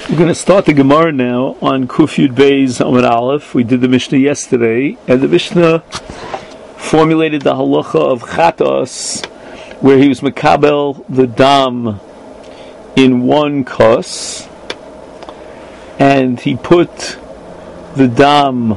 We're going to start the Gemara now on Kuf Yud Beis Amud Aleph. We did the Mishnah yesterday, and the Mishnah formulated the halacha of chatos, where he was makabel the dam in one kos, and he put the dam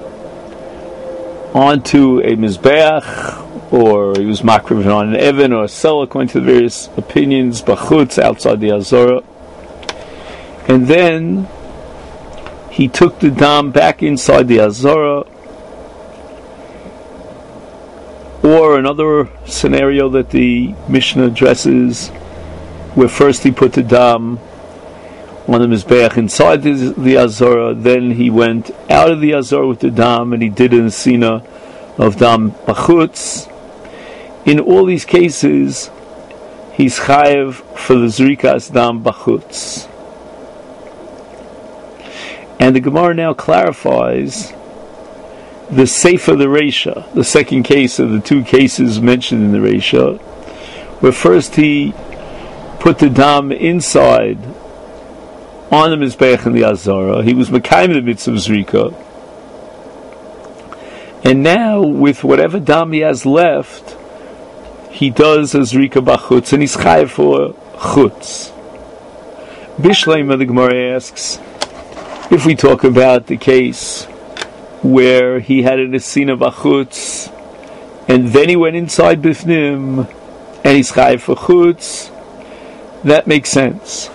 onto a mizbeach, or he was makriv on an even or a cell, according to the various opinions, bachutz, outside the azora. And then he took the dam back inside the azora. Or another scenario that the Mishnah addresses, where first he put the dam on the mizbeach inside the azora, then he went out of the azora with the dam and he did an asina of dam bachutz. In all these cases, he's chayev for the zrikas dam bachutz. And the Gemara now clarifies the sefer the Reisha, the second case of the two cases mentioned in the Reisha, where first he put the dam inside on the mizbeach in the azara. He was mekayim the mitzvah zrika, and now with whatever dam he has left, he does a zrika bachutz, and he's chayav for chutz. Bishleima, the Gemara asks, if we talk about the case where he had an asina bachutz, and then he went inside bifnim, and he's chayav for chutz, that makes sense.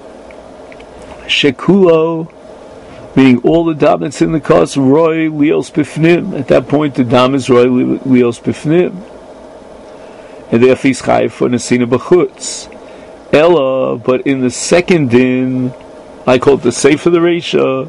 Shekulo, meaning all the dam that's in the kos, roy lios bifnim. At that point, the dam is roy lios bifnim, and therefore he's chayav for an asina bachutz. Ella, but in the second din, I call it the sefer the Reisha,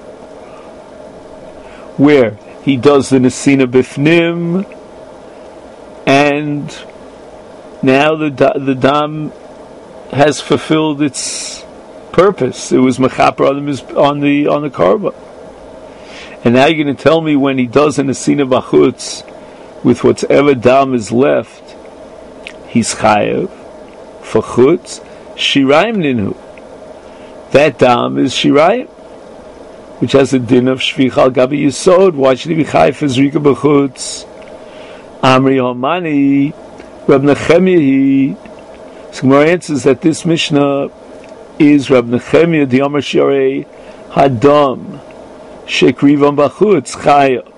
where he does the nesina bifnim, and now the dam has fulfilled its purpose. It was mechaper on the karba, and now you're going to tell me when he does a nesina bachutz with whatever dam is left, he's chayev for chutz shirayim ninu. That dam is shirayim, which has a din of shvichal gabi yisod. Why should he be chayav for zrika b'chutz? Amri Homani, Rab Nechemia. So Gemara answers that this Mishnah is Rab Nechemia the Amar Shiarei Hadam Shekrivam b'chutz chayav.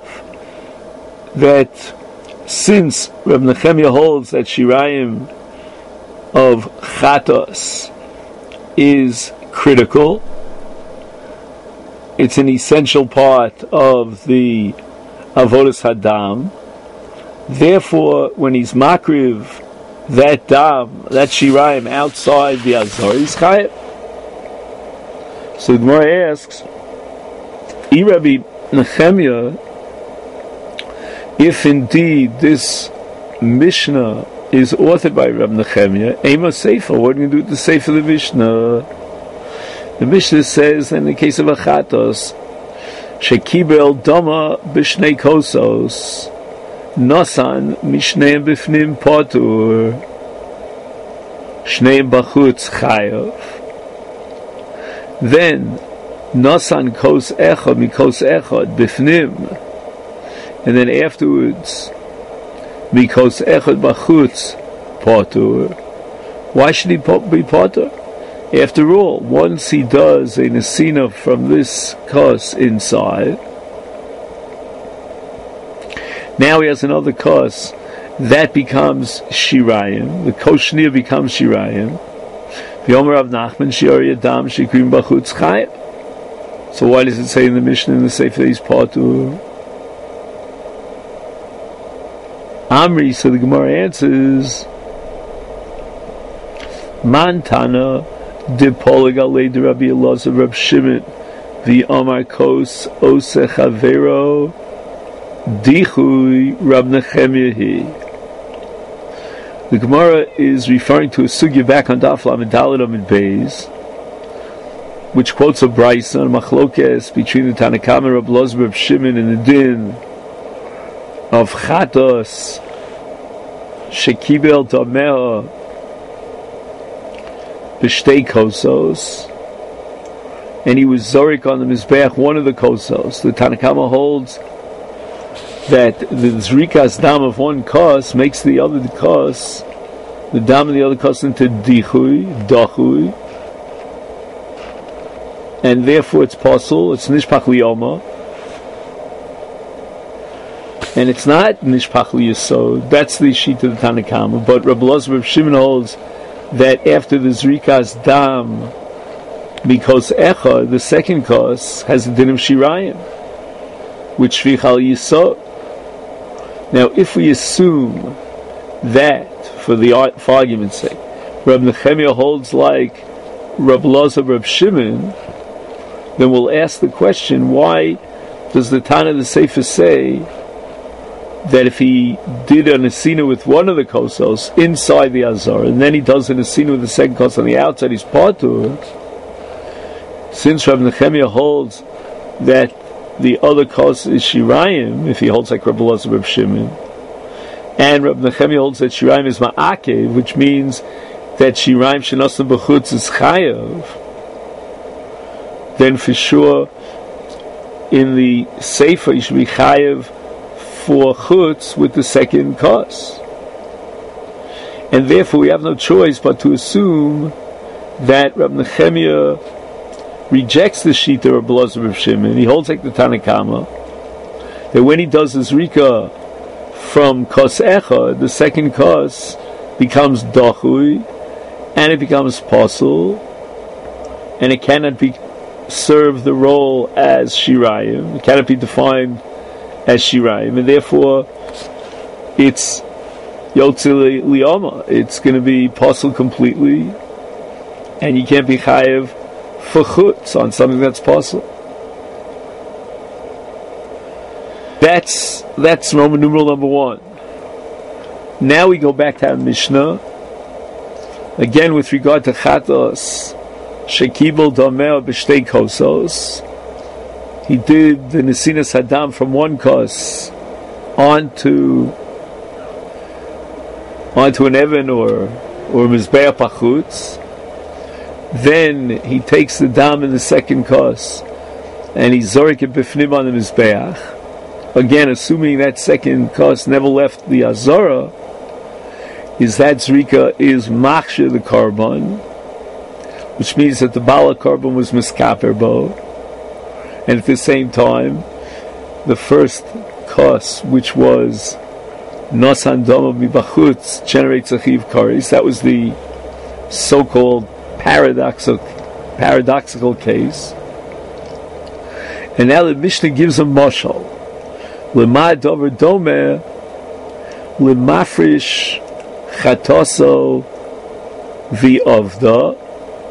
That since Rab Nechemia holds that shirayim of chatos is critical, it's an essential part of the avodas hadam. Therefore, when he's makriv that dam, that shirayim outside the azor, he's chayav. So the Gemara asks, Rabbi Nechemia, if indeed this Mishnah is authored by Rabbi Nechemia, Ema Sefer, what are you going to do with the Sefer of the Mishnah? The Mishnah says, in the case of Achatos, Shekibel Doma B'shnei Kosos, Nosan Mishneim Bifnim Potur, Shneim Bachutz Chayav. Then, Nosan Kos Echad Mikos Echad Bifnim, and then afterwards, Mikos Echad Bachutz Potur. Why should he be Potur? After all, once he does a nesina from this kos inside, now he has another kos that becomes shirayim. The kos shnia becomes shirayim. V'yomer Rav Nachman shiori adam shekrim bachutz chayav. So why does it say in the Mishnah in the Sefer he's potur? Amri, so the Gemara answers, Mantana de Poligalei de Rabbi Elazar Rab Shimon the Omar Kos Ose Chavero Dichui Rab Nechemia. The Gemara is referring to a sugya back on Daf Lamed Daled Amud Beis, which quotes a brayso on machlokes between the Tanakama and Rab Elazar Rab Shimon and the din of chatos shekibel tameh b'shtei kosos, and he was zorik on the mizbeach one of the kosos. The Tanakama holds that the zrikas dam of one kos makes the other kos, the dam of the other kos, into dachui, and therefore it's possible, it's nishpach liyoma, and it's not nishpach liyasod. That's the sheet of the Tanakama. But Rabbi Elazar Reb Shimon holds that after the zrikas dam, because echa, the second kos, has a din of shirayim, which shvichal yisod. Now, if we assume that, for argument's sake, Rabbi Nechemia holds like Rabbi Elazar Reb Shimon, then we'll ask the question: why does the Tana of the Sefer say that if he did an asina with one of the kosos inside the azar, and then he does an asina with the second kos on the outside, he's patur? Since Rabbi Nechemia holds that the other kos is shirayim, if he holds like Rabbi Elazar Reb Shimon, and Rabbi Nechemia holds that shirayim is ma'akev, which means that shirayim shenosam b'chutz is chayav, then for sure in the sefer you should be chayav for chutz with the second kos, and therefore we have no choice but to assume that Rabbi Nechemia rejects the shita of Elazar Reb Shimon. He holds like the Tanakama that when he does his rika from kos echa, the second kos becomes dachui, and it becomes pasul, and it cannot be serve the role as shirayim. It cannot be defined as shirayim, and therefore it's yotze liyama. It's going to be pasul completely, and you can't be chayev for chutz on something that's possible. That's Roman numeral number 1. Now we go back to our Mishnah again with regard to chatos shekibel dameh b'shtei kosos. He did the nesinas hadam from one kos onto an even or mizbeach pachutz. Then he takes the dam in the second kos and he zorik it b'fnim on the mizbeach. Again, assuming that second kos never left the azara, is that zrika is machshir the korban, which means that the bala korban was miskaper bo, and at the same time, the first kos, which was nosan dama mibachutz, generates a chiv kares. That was the so-called paradoxical case. And now the Mishnah gives a mashal. Lema dover domer lemafrish chatoso v'ovda.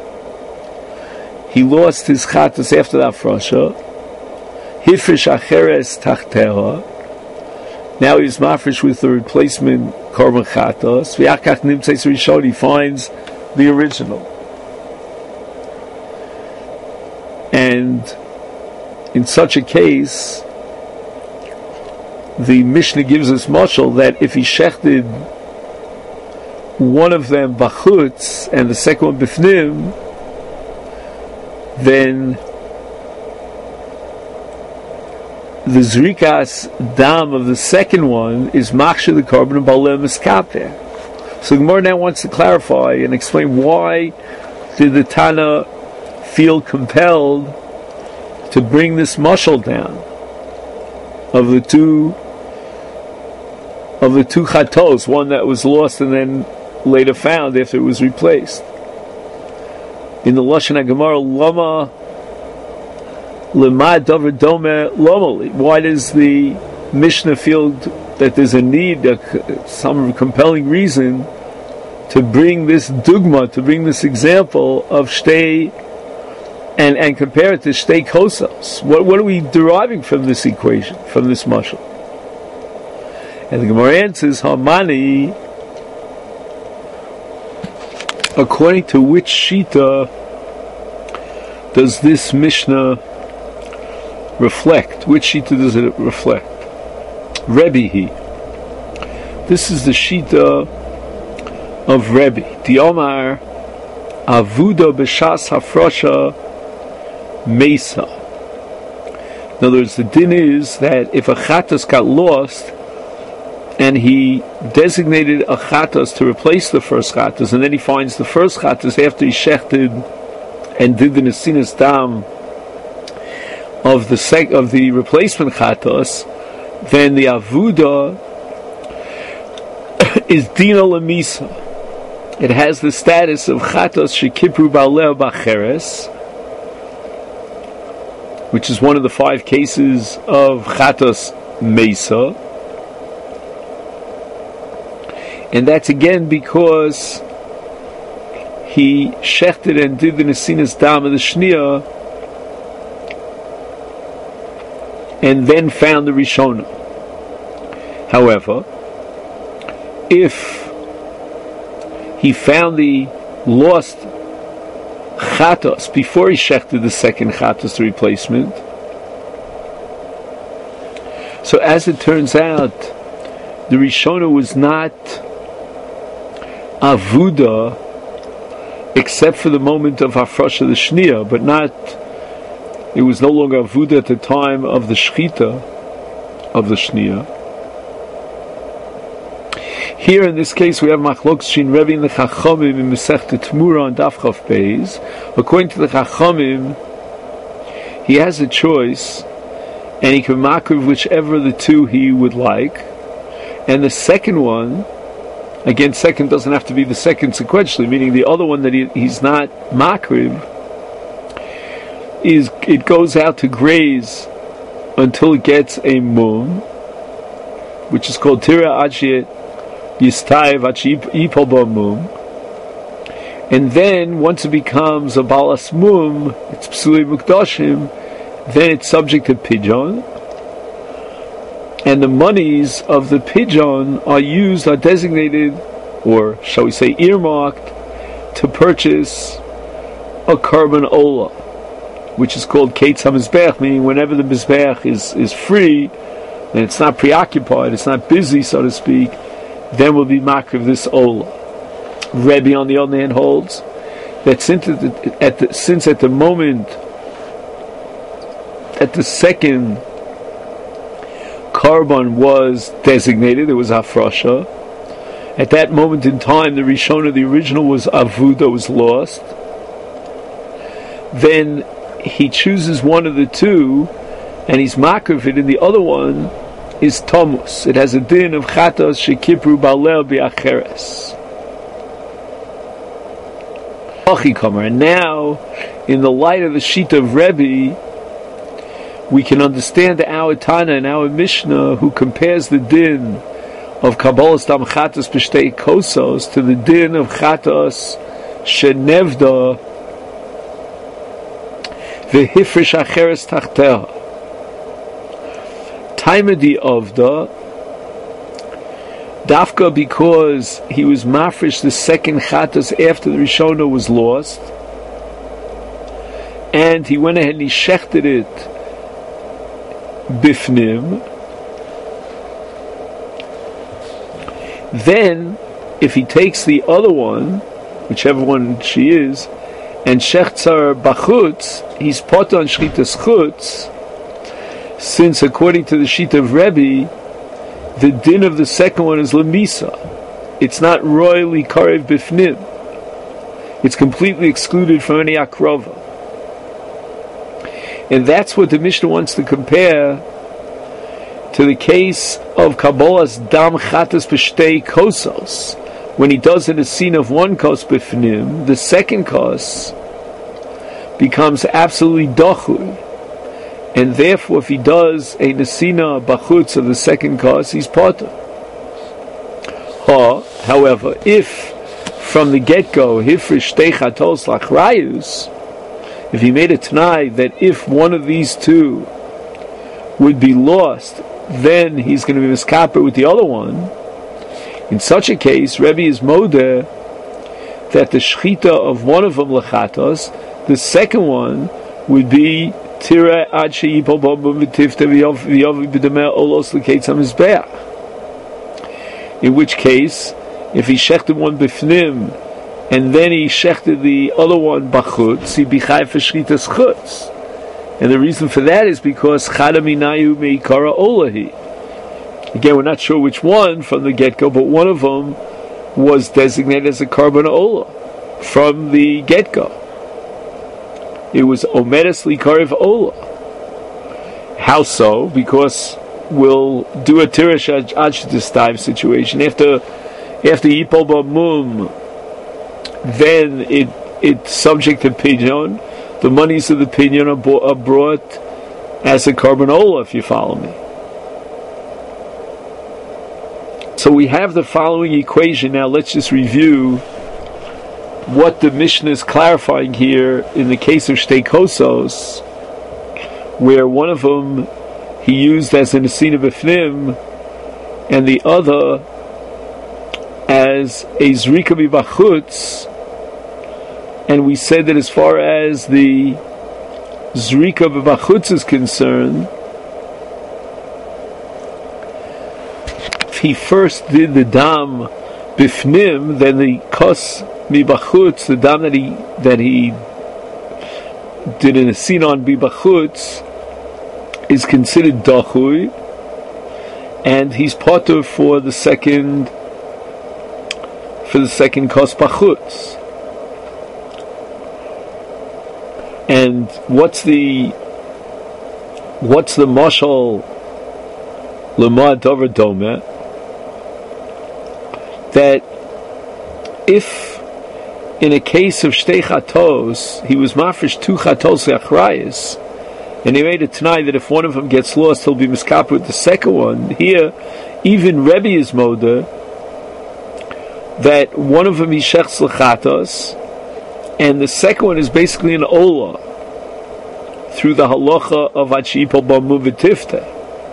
He lost his chatos after the afrasha. Hifrish acheres tachteha. Now he's mafrish with the replacement korban chatos. V'yakach nimtzeis rishon. He finds the original. And in such a case, the Mishnah gives us mashal that if he shechted one of them bachutz and the second one bifnim, then the zrikas dam of the second one is machshir the korban and baleh miskaper. So the Gemara now wants to clarify and explain why did the Tana feel compelled to bring this mashal down of the two chatos, one that was lost and then later found after it was replaced. In the Lashon HaGemara, lama lema davar domer lomali. Why does the Mishnah feel that there's a need, some compelling reason to bring this dugma, to bring this example of shtei, and compare it to shtei kosos? What are we deriving from this equation, from this mashal? And the Gemara answers, Hamani, according to which shita does this Mishnah reflect? Which shita does it reflect? Rebbe. This is the shita of Rebbe. Diomar avuda b'shas hafrasha mesa. In other words, the din is that if a chatas got lost, and he designated a chatas to replace the first chatas, and then he finds the first chatas after he shechted and did the nesinas dam of the replacement chatas, then the avuda is dina lemisa. It has the status of chatas shekipru ba'aleh b'acheres, which is one of the 5 cases of chatas mesa, and that's again because he shechted and did the nesinas dam of the shnia, and then found the Rishona. However, if he found the lost chatos before he shechted the second chatos, the replacement, so as it turns out, the Rishona was not avuda except for the moment of hafrasha the shnia, but not. It was no longer avuda at the time of the shchita of the shnia. Here in this case we have machlokes shin Rebbe in the Chachamim in Masechta Tmura on Daf Chaf Beis. According to the Chachamim, he has a choice, and he can makriv whichever of the two he would like. And the second one, again, second doesn't have to be the second sequentially, meaning the other one that he's not makriv, is it goes out to graze until it gets a mum, which is called tira achie yistayev achie yipol ba mum, and then once it becomes a balas mum, it's psuli mukdashim, then it's subject to pidyon, and the monies of the pidyon are designated, or shall we say earmarked, to purchase a korban olah, which is called Keitz HaMizbech, meaning whenever the Mizbech is free, and it's not preoccupied, it's not busy, so to speak, then we'll be makriv this Ola. Rebbe, on the other hand, holds that since at the moment that the second Karban was designated, it was Hafrasha, at that moment in time, the Rishona, the original, was Avuda, was lost, then he chooses one of the two, and he's makriv it, and the other one is Tomus. It has a din of chatas shekipru ba'aleh b'acheres. And now, in the light of the sheet of Rebbe, we can understand our Tana and our Mishnah, who compares the din of Kabbalas dam chatas b'shtei kosos to the din of chatas shenevda v'hifrish acheres tachteha. Taimadi Ovda, Dafka, because he was mafresh the second chatas after the Rishona was lost, and he went ahead and he shechted it bifnim. Then, if he takes the other one, whichever one she is, and shechtzar bachutz, he's pot on shchitas chutz, since according to the sheet of Rebbe, the din of the second one is lemisa. It's not royally karev bifnim. It's completely excluded from any akrova. And that's what the Mishnah wants to compare to the case of Kabbalas dam chatas b'shtei kosos. When he does in a scene of one kos bifnim, the second kos becomes absolutely dochui. And therefore, if he does a nesina bachutz of the second kos, he's potter. However, if from the get-go, hifrish shtei chatos lachrayus, if he made a t'nai that if one of these two would be lost, then he's going to be miskaper with the other one, in such a case, Rebbe is modeh that the shchita of one of them lechatos, the second one would be tira ad sheyipol b'om v'tifta v'yovi b'dameh olos l'keitz hamizbeach. In which case, if he shechted one b'fnim and then he shechted the other one b'chutz, he'd be chayv for shchitas chutz. And the reason for that is because Chadaminayu Meikara Olahi. Again, we're not sure which one from the get-go, but one of them was designated as a Karban Ola from the get-go. It was Omedes Likariv Ola. How so? Because we'll do a Tirish Ajdistav situation. After Yipol Bamum, then it's subject to Pidyon. The monies of the Pidyon are brought as a Karban Ola, if you follow me. So we have the following equation. Now let's just review what the Mishnah is clarifying here in the case of Shtei Kosos, where one of them he used as an Nesina B'fnim and the other as a Zrika B'Bachutz. And we said that as far as the Zrika B'Bachutz is concerned, if he first did the Dam B'fnim, then the Kos B'Bachutz, the Dam that he did in a Sinon B'Bachutz, is considered Dachui, and he's potter for the second Kos B'Chutz. And what's the mashal lemad davar doma? That if in a case of shtei chatos he was mafresh two chatos achrayis, and he made a t'nai that if one of them gets lost he'll be miskap with the second one. Here, even Rebbe is moda that one of them is shechs l'chatos, and the second one is basically an ola through the halacha of Achipol Bamu V'Tifte.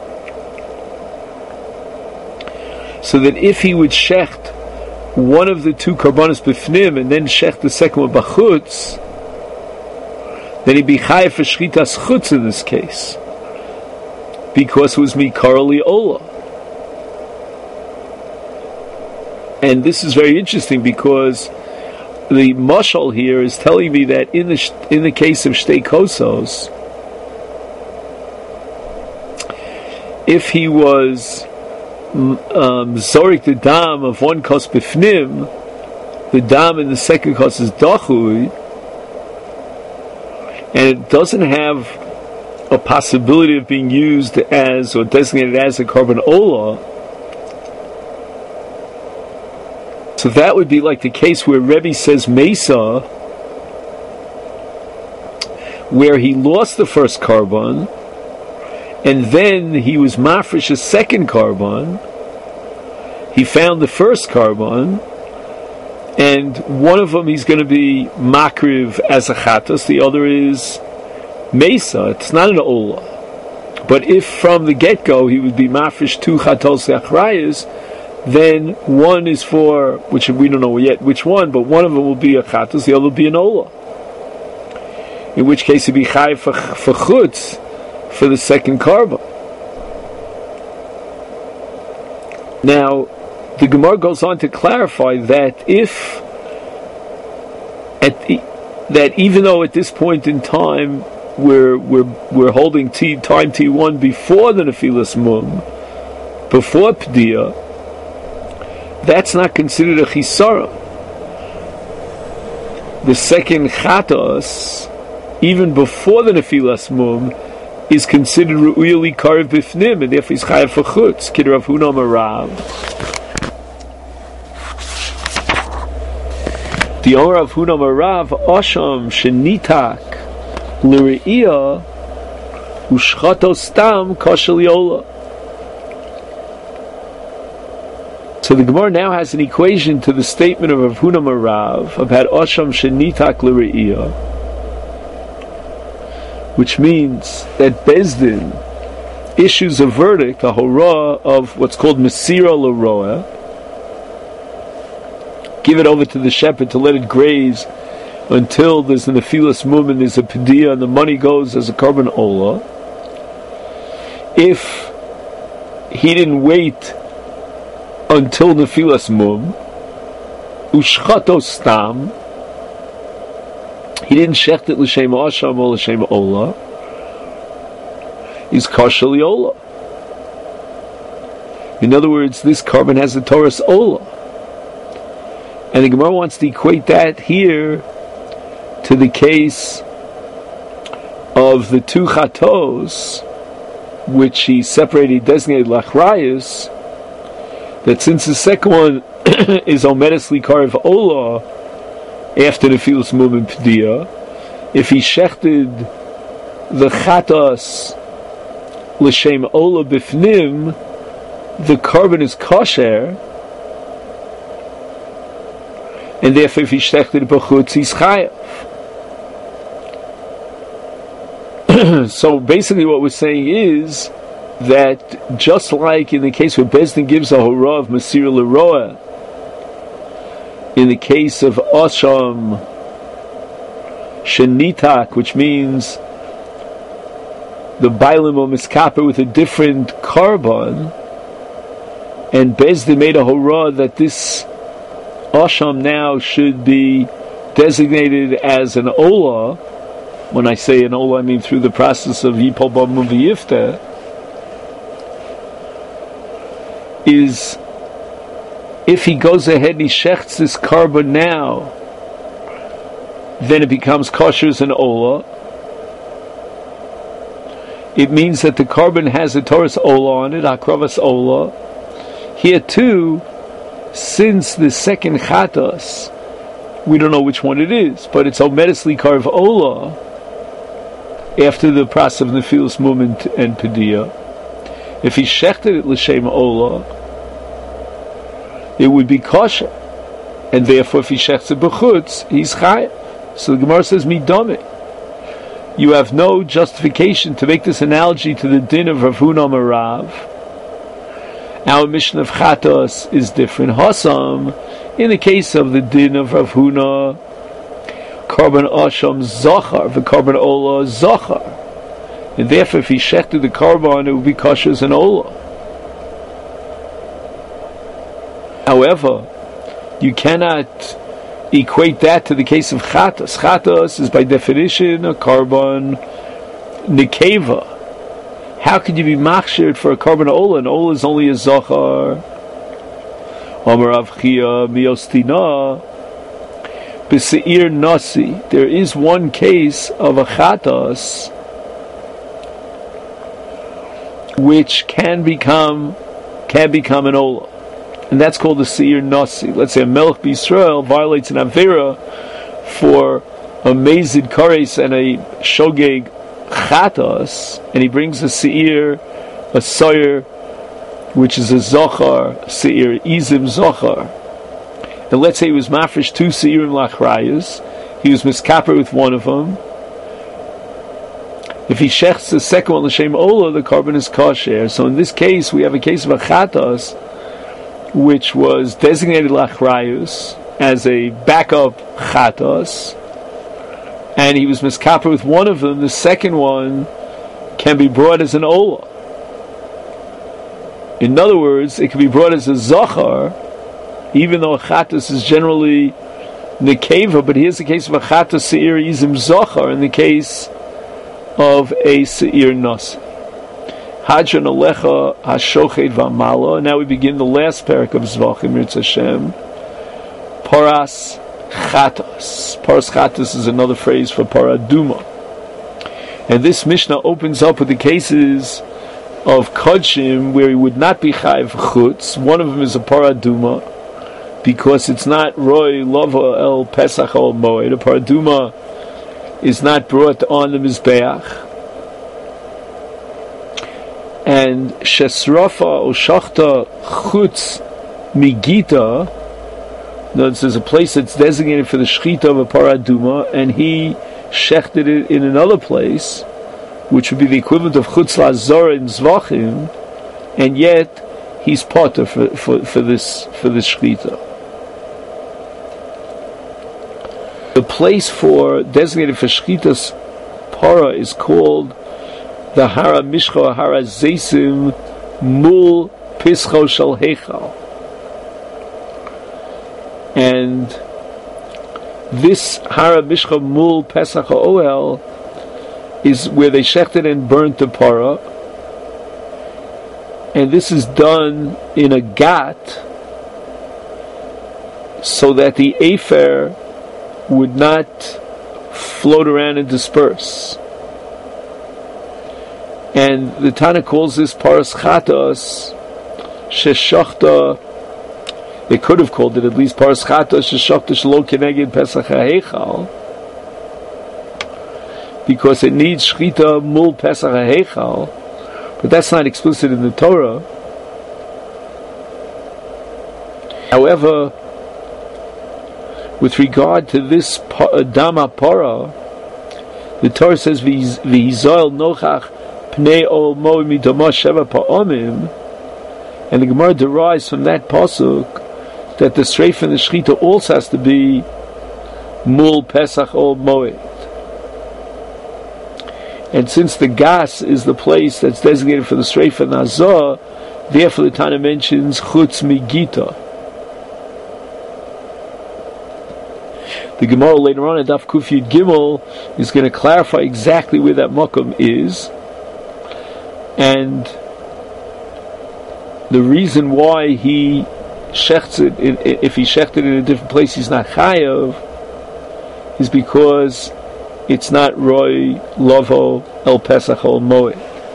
So that if he would shecht one of the two karbanos b'fnim and then shecht the second one b'chutz, then he'd be chayav for shchitas chutz in this case, because it was mikarali ola. And this is very interesting because the mashal here is telling me that in the case of Shtei Kosos, if he was zorik the dam of one kos b'fnim, the dam in the second kos is dachui, and it doesn't have a possibility of being used as or designated as a Karban Ola. So that would be like the case where Rebbe says Mesa, where he lost the first Karban, and then he was mafresh a second Karban. He found the first Karban, and one of them he's going to be makriv as a chatos, the other is Mesa. It's not an Ola. But if from the get-go he would be mafresh two chatos achrayas, then one is for, which we don't know yet which one, but one of them will be a chatos, the other will be an ola. In which case it'd be chayav for chutz for the second karban. Now, the Gemara goes on to clarify that that even though at this point in time we're holding time T1 before the Nefilas Mum, before P'diyah, that's not considered a chisara. The second chatos, even before the Nefilas Mum, is considered ru'uyali karev b'fnim, and therefore he's chayav for chutz. Kid Rav Huna Marav. The Omer of Huna Marav, Osham shenitak l're'iyah u'shchato stam kashel yola. So the Gemara now has an equation to the statement of Rav Huna Marav about Osham shenitak l're'iyah, which means that Bezdin issues a verdict, a hora of what's called Mesira l'roa, give it over to the shepherd to let it graze until there's an Nefilas Mum and there's a P'diyah and the money goes as a Karban Ola. If he didn't wait until Nefilas Mum, Ushchato Stam, he didn't shecht it l'shem Asham or l'shem Ola, is kosher liola. In other words, this carbon has a Torah's ola. And the Gemara wants to equate that here to the case of the two chatos, which he separated, designated lachrayus, that since the second one is omedesli karv ola after the filus mum and p'diya, if he shechted the chatos l'shem ola bifnim, the carbon is kosher, and therefore if he shechted b'chutz, he's chayav. So basically what we're saying is that just like in the case where Bezdin gives a hora of Masir Leroa, in the case of Asham Shenitak, which means the Bailim or Miskaper with a different carbon, and Bezdin made a hora that this Asham now should be designated as an Ola. When I say an Ola, I mean through the process of Yipol Bam V'Yifta, is if he goes ahead and he shechts this carbon now, then it becomes kosher as an Ola. It means that the carbon has a Torah's Ola on it, Akravas Ola. Here too, since the second Chatas, we don't know which one it is, but it's Omedesli Karv Ola, after the process of Nefilus Mum and Pediya. If he shechted it l'shem Ola, it would be kosher, and therefore if he shechts it b'chutz, he's chayav. So the Gemara says, midame. You have no justification to make this analogy to the din of Rav Huna Marav. Our mission of chatos is different. Hasam, in the case of the din of Rav Huna, carbon asham zachar, the carbon ola zachar, and therefore if he shechted the carbon, it would be kosher as an ola. However, you cannot equate that to the case of chatas. Chatas is by definition a carbon nekeva. How could you be machshired for a carbon ola? An ola is only a zachar. Amar Avchia miostina b'seir nasi. There is one case of a chatas which can become an ola, and that's called the seir nasi. Let's say a melech b'Yisrael violates an avera for a mezid kares and a shogeg chatas, and he brings a seir, a soyer, which is a zochar, seir izim zochar. And let's say he was mafresh two seirim lachrayas, he was miskaper with one of them. If he shechts the second one l'shem ola, the carbon is kosher. So in this case, we have a case of a chatas which was designated lachrayus as a backup chatas, and he was miskaper with one of them. The second one can be brought as an ola. In other words, it can be brought as a zachar, even though a chatas is generally nekeva, but here's the case of a chatas seir izim zachar in the case of a seir nas. Hadran alecha hashochet v'amala. And now we begin the last parak of Zvachim Yirtzeh Hashem. Paras chatas. Paras chatas is another phrase for paraduma. And this Mishnah opens up with the cases of kodshim where he would not be chayiv chutz. One of them is a paraduma, because it's not roy lava el pesach el moed. A paraduma is not brought on the mizbeach. And shesrafa or shachta chutz migita, there's a place that's designated for the shchita of a paraduma, and he shechted it in another place, which would be the equivalent of chutz lazor in zvachim, and yet he's potter for this shchita. The place designated for shchitas para is called the Hara Mishcha Hara Zeisim Mul Pischo Shal Heichal. And this Hara Mishcha Mul Pesach HaOhel is where they shechted and burnt the para, And this is done in a gat so that the afer would not float around and disperse. And the Tana calls this paras chatos sheshachta. They could have called it at least paras chatos sheshachta shelo keneged pesach ha'heichal, because it needs shchita mul pesach ha'heichal, but that's not explicit in the Torah. However, with regard to this dama para, the Torah says v'hizoel nochach pnei ol moed midama sheva pa'omim, and the Gemara derives from that pasuk that the streif and the shchita also has to be mul pesach ol moed. And since the gas is the place that's designated for the streif and azah, therefore the Tana mentions chutz migita. The Gemara later on in Daf Kuf Yud Gimel is going to clarify exactly where that makom is, and the reason why he shechts it, if he shechted it in a different place, he's not chayav, is because it's not Roy Lovo El Pesach Ol Moed.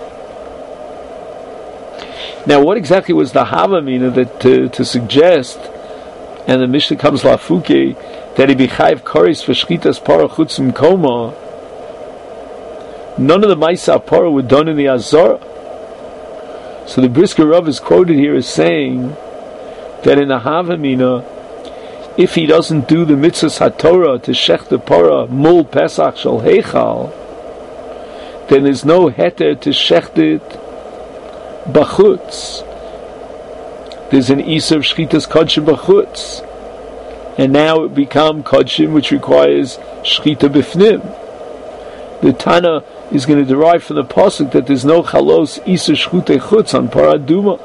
Now, what exactly was the Havamina that to suggest, and the Mishnah comes Lafuke, that he be chayiv koris for shchitas para chutzim koma? None of the Maisa para were done in the Azara. So the Brisker Rav is quoted here as saying that in the Havamina, if he doesn't do the mitzvahs haTorah to shech the para mul pesach shel heichal, then there's no heter to shecht it bachutz. There's an isur of shchitas kodshim bachutz, and now it become kodshim, which requires shchita bifnim. The Tana is going to derive from the pasuk that there's no chalos isur shchute chutz on paraduma.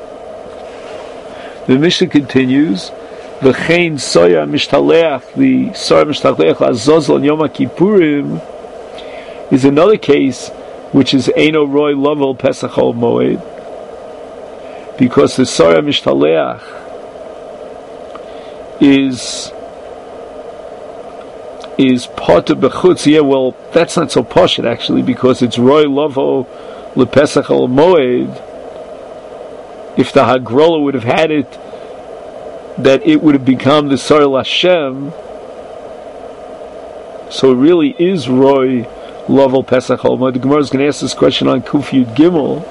The Mishnah continues, v'chein soya mishtaleach, the soya mishtaleach azozol on Yom Kippurim is another case which is eino roy lovel pesach ol moed, because the soya mishtaleach is potter bechutz. Yeah, well, that's not so poshut actually, because it's roy lovo lepesach ol moed. If the Hagrola would have had it, that it would have become the Saril Hashem. So it really is Roy Lovel Pesach Holma. The Gemara is going to ask this question on Kuf Yud Gimel.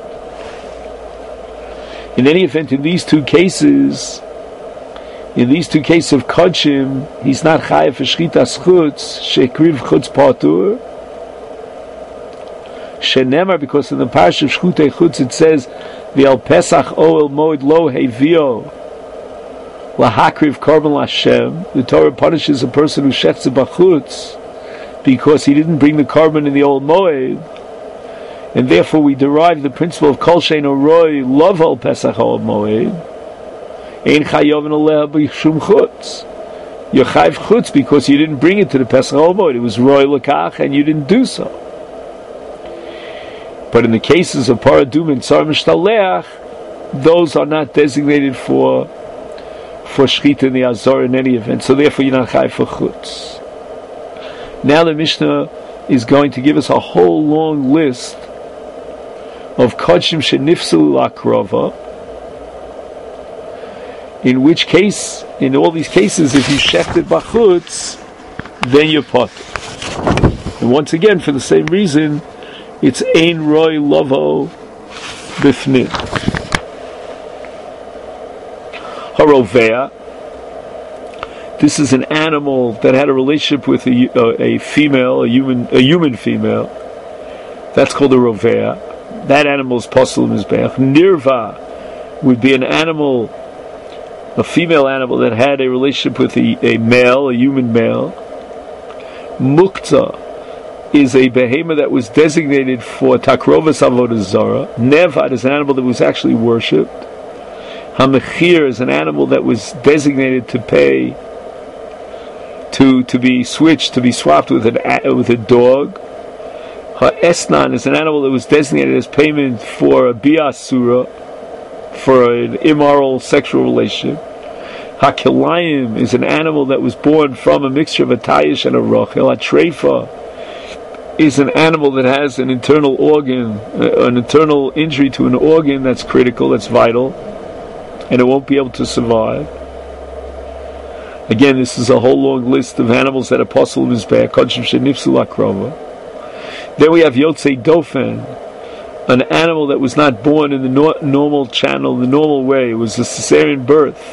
In any event, in these two cases of Kodshim, he's not Chayav for Shchitas Chutz, Shekriv Chutz Patur. Shenemar, because in the Parsha of Shchutei Chutz it says, V'al Pesach Oel Moed Lo Hevio Lahakriv Korban Lashem. The Torah punishes a person who shechts a bachutz because he didn't bring the korban in the old Moed, and therefore we derive the principle of Kol Shein Oroi Lovel Pesach Oel Moed Ein Chayovin Aleha B'Shum Chutz. You're Chayiv Chutz because you didn't bring it to the Pesach Oel Moed. It was Roy Lekach and you didn't do so. But in the cases of Paradum and Tsar Mishtaleach, those are not designated for Shechita in the Azor in any event, so therefore you're not Chayiv for Chutz. Now the Mishnah is going to give us a whole long list of Kodshim Shenifselu Lakrova, in which case, in all these cases, if you shechted Bachutz, then you're pot. And once again, for the same reason, it's Ein Roy Lovo Bifnim. Harovea. This is an animal that had a relationship with a female, a human female. That's called a rovea. That animal is posel mizbeach. Nirva would be an animal, a female animal that had a relationship with a male, a human male. Mukta is a behemoth that was designated for takrovas avodah zara. Nevad is an animal that was actually worshipped. Hamechir is an animal that was designated to pay, to be switched, to be swapped with a dog. Ha'esnan is an animal that was designated as payment for a biasura. for an immoral sexual relationship. Hakilayim is an animal that was born from a mixture of a tayish and a rochel. Atreifa is an animal that has an internal organ, an internal injury to an organ that's critical, that's vital, and it won't be able to survive. Again, this is a whole long list of animals that apostle mizbeach, kodshim shenifsu lakrova. Then we have Yotzei Dofen, an animal that was not born in the normal channel, the normal way. It was a cesarean birth.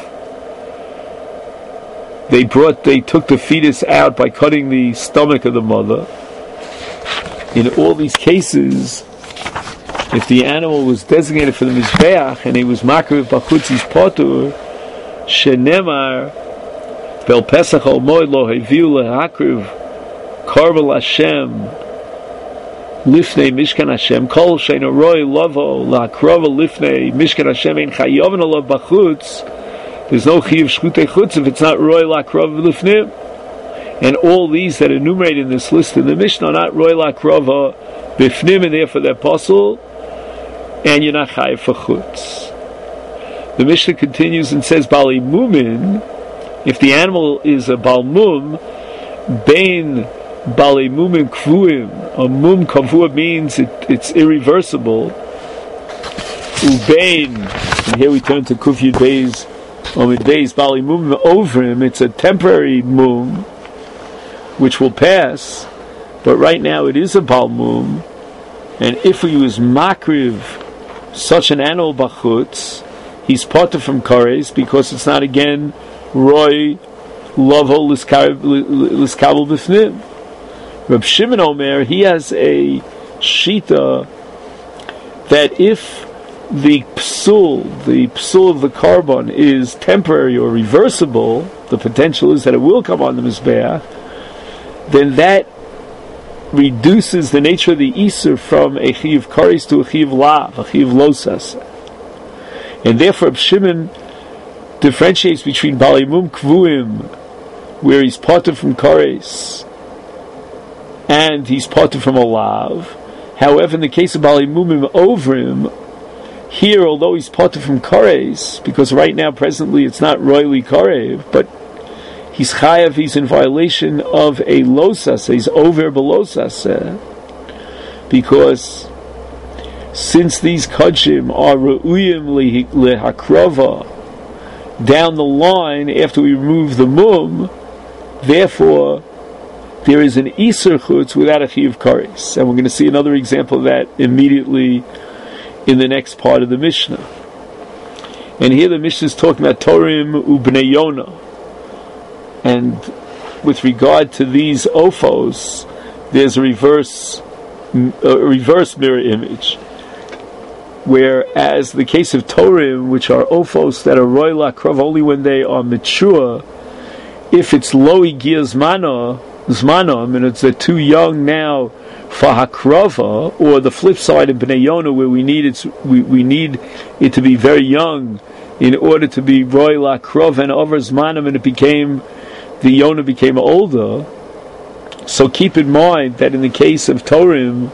They took the fetus out by cutting the stomach of the mother. In all these cases, if the animal was designated for the mizbeach and he was makriv b'chutzis potur, shenemar bel pesach al moed lo heviu lehakriv karvel Hashem lifnei mishkan Hashem kol sheino roi lovo lakrova lifnei mishkan Hashem ein chayoven alav b'chutz. There's no chiyuv shchutei chutz if it's not roi lakrova lifnim. And all these that are enumerated in this list in the Mishnah are not roi lakrova bifnim, and therefore they're apostle, and you're not chayiv for chutz. The Mishnah continues and says, Bali mumin, if the animal is a balmum, bein bali mumin kvuim, a mum kavua means it's irreversible. Ubein, and here we turn to Kuf Yud Beis, Omid Beis, bali mumin ovrim, it's a temporary mum, which will pass, but right now it is a balmum, and if we use makriv, such an animal bachutz, he's potter from kares, because it's not again Roy Lovo Liskabel Bifnim. Reb Shimon Omer, he has a shita that if the psul of the carbon is temporary or reversible, the potential is that it will come on the mizbeach, then that reduces the nature of the Isur from a Chiv Kares to a Chiv Lav, a Chiv Losas. And therefore Shimon differentiates between Balimum Kvuim, where he's parted from Kares, and he's parted from a Lav. However, in the case of Balimumim Ovrim, here, although he's parted from Kares, because right now, presently, it's not royally Karev, but he's chayav, he's in violation of a losas, he's over belosas, because since these kachim are re'uyim lehakrova down the line after we remove the mum, therefore there is an iser chutz without a chiyuv kares, and we're going to see another example of that immediately in the next part of the Mishnah. And here the Mishnah is talking about Torim u'bnei Yonah. And with regard to these ophos, there's a reverse mirror image. Whereas the case of Torim, which are ophos that are roy lakrov only when they are mature, if it's lo igia zmanom, and it's too young now for hakrova, or the flip side of bnei Yonah, where we need it to be very young in order to be roy lakrov and over zmanom, and the Yonah became older. So keep in mind that in the case of Torim,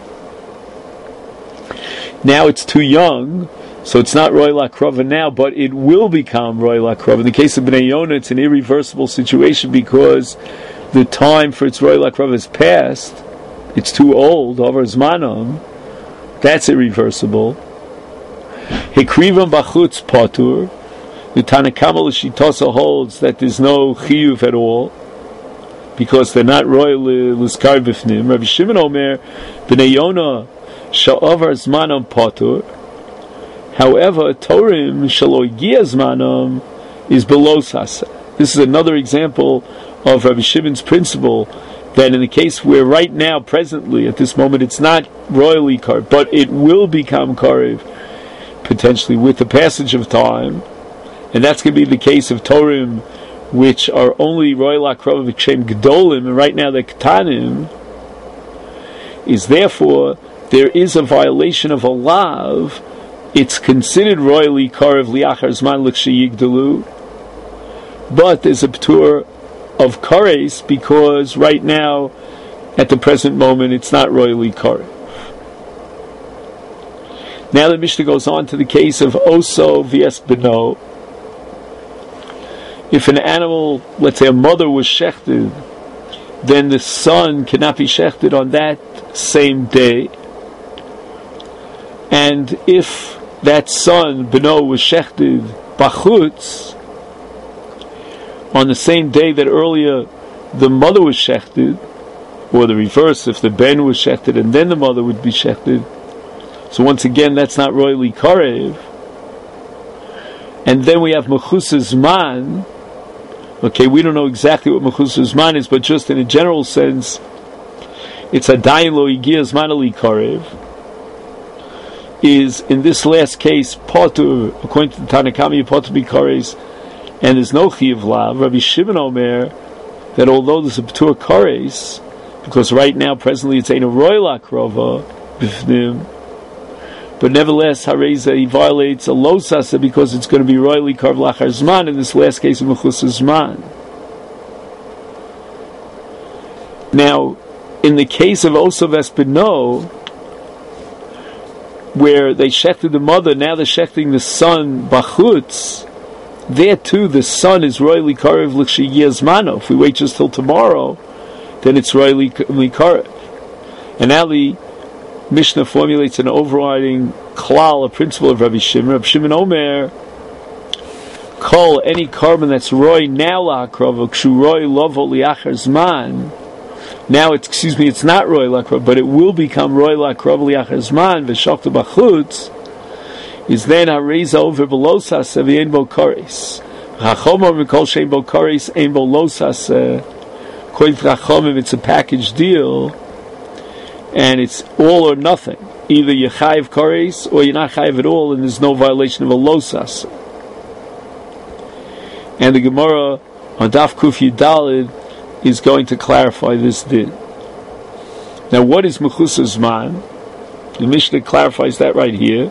now it's too young, so it's not Roy Lakrova now, but it will become Roy Lakrova. In the case of Bnei Yonah, it's an irreversible situation because the time for its Roy Lakrova has passed. It's too old, over Zmanom. That's irreversible. Hikrivam bachutz patur. The Tanakama L'Shitasa holds that there's no chiyuv at all because they're not royal l'skar b'fnim. Rabbi Shimon Omer, Bnei Yonah sha'avar zmanom patur. However, Torim shalo igia zmanom is below sasa. This is another example of Rabbi Shimon's principle that in the case where right now, presently, at this moment, it's not royally karev, but it will become karev potentially with the passage of time. And that's going to be the case of Torim, which are only royal akrov v'kshem gedolim, and right now they're ketanim. Is therefore there is a violation of a lav. It's considered royally karev liachar zman l'ksheyigdalu, but there's a ptur of kares because right now, at the present moment, it's not royally karev. Now the Mishnah goes on to the case of Oso vs. Beno. If an animal, let's say a mother was shechted, then the son cannot be shechted on that same day. And if that son, Beno, was shechted bachutz, on the same day that earlier the mother was shechted, or the reverse, if the ben was shechted and then the mother would be shechted, so once again that's not royally karev. And then we have mechusas man. Okay, we don't know exactly what mechusas man is, but just in a general sense, it's a dayin lo igias manali karev. Is in this last case potur, according to the Tanakami, potur bikares, and there's no chiyuv lav. Rabbi Shimon Omer that although there's a ptur kares, because right now presently it's ain't a royal akrova b'fnim, but nevertheless hareza he violates a lo sasa because it's going to be royally karv lachar zman in this last case of mechusas zman. Now, in the case of Osav Espino, where they shechted the mother, now they're shechting the son bachutz, there too the son is royally karev l'kshiyaz mano. If we wait just till tomorrow, then it's royally karev. And now the Mishnah formulates an overriding klal, a principle of Rabbi Shimon. Rabbi Shimon Omer, call any carbon that's roy now la'akrava, kshu roy lovo li'achar zman. Now it's not roy la'akrava, but it will become roy la'akrava li'achar zman, v'shokta bachutz, is then hareza over below sasa v'ein bo kares. Chachomar v'kol shein bo kares, ein bo lo sasa. According to Chachomim, it's a package deal, and it's all or nothing. Either you're chayiv kares or you're not chayiv at all, and there's no violation of a lo sasa. And the Gemara on Daf Kuf Yudalid is going to clarify this din. Now, what is mechusas zman? The Mishnah clarifies that right here.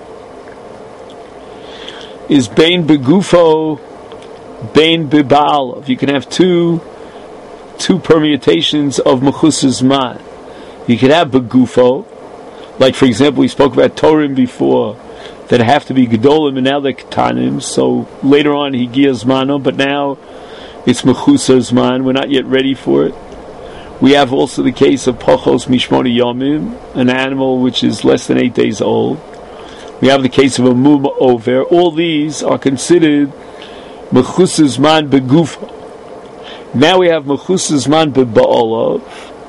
Is bein begufo, bein beba'alav. You can have two permutations of mechusas zman. You can have begufo, like for example we spoke about Torim before, that have to be gedolim and now they're ketanim. So later on he gives mano, but now it's mechusas zman. We're not yet ready for it. We have also the case of pochos mishmoni yomim, an animal which is less than 8 days old. We have the case of a mum over. All these are considered mechusas zman begufa. Now we have mechusas zman beba'olav.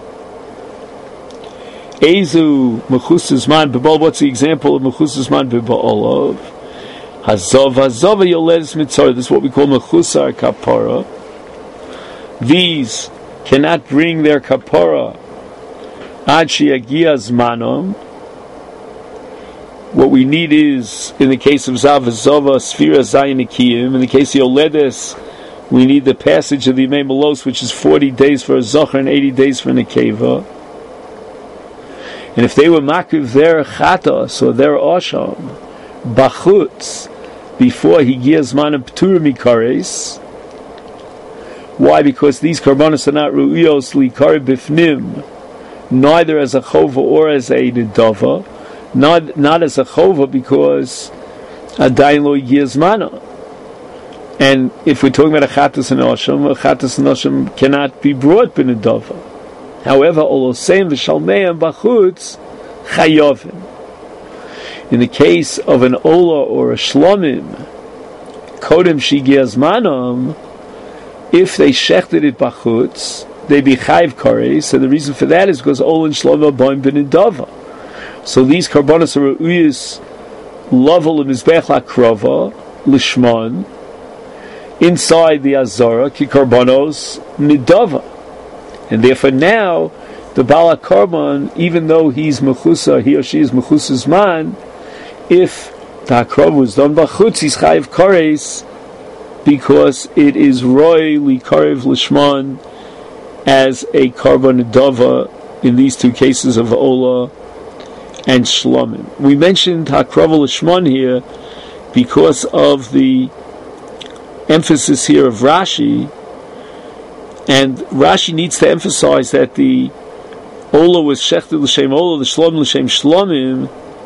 Ezu mechusas zman beba'olav. What's the example of mechusas zman beba'olav? Hazava yoledes mitzvah. This is what we call mechusar kapara. These cannot bring their kapara ad sheyagia zmanom. What we need is, in the case of Zav Zova, Sfira Zayin Akiyim, in the case of Yoledes, we need the passage of the Yemei Melos, which is 40 days for a Zocher and 80 days for a Nekeva. And if they were Makiv their Chatos, or their Osham, Bachutz, before he gives Manam P'tur Mikares. Why? Because these Karbonos are not Ru'iyos Likar Bifnim, neither as a Chova or as a Nedava. Not as a chova, because adayin lo yigiz mana. And if we're talking about a chatas and osham cannot be brought b'nedava. However, oloseim v'shalmeim bachutz chayovim. In the case of an ola or a shlomim, kodem shigiz manam, if they shechted it bachutz, they be chayiv kares. So the reason for that is because ola and shlomim are boim b'nedava. So these karbonos are uyis level of mizbech lakrova lishman inside the azara ki karbonos nidava, and therefore now the bala karbon, even though he's mechusa, he or she is mechusas man, if the akrova was done b'chutz, he's chayiv kares because it is roy likarev lishman as a karbon nidava in these two cases of ola and shlomim. We mentioned hakrava l'shmon here because of the emphasis here of Rashi, and Rashi needs to emphasize that the ola was shechted l'shem ola, the shlomim l'shem shlomim,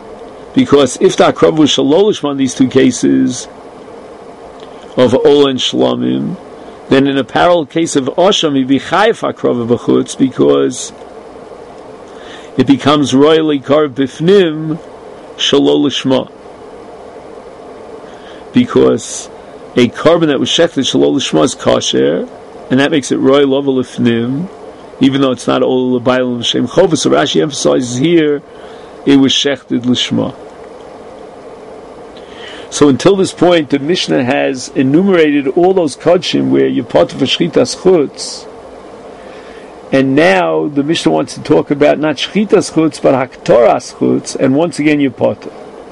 Because if the akrava was shalol lishma in these two cases of Ola and Shlomim, then in a parallel case of Osham, he'd be chayiv akrava b'chutz, because it becomes royally karv bifnim shalol lishma. Because a carbon that was shechted shalol lishma is kosher, and that makes it royal level lifnim, even though it's not all l'bayil l'shem chova. So Rashi emphasizes here it was shechted lishma. So until this point, the Mishnah has enumerated all those kodshim where you part of a shchitas chutz, and now the Mishnah wants to talk about not shchitas chutz but haktoras chutz, and once again you part.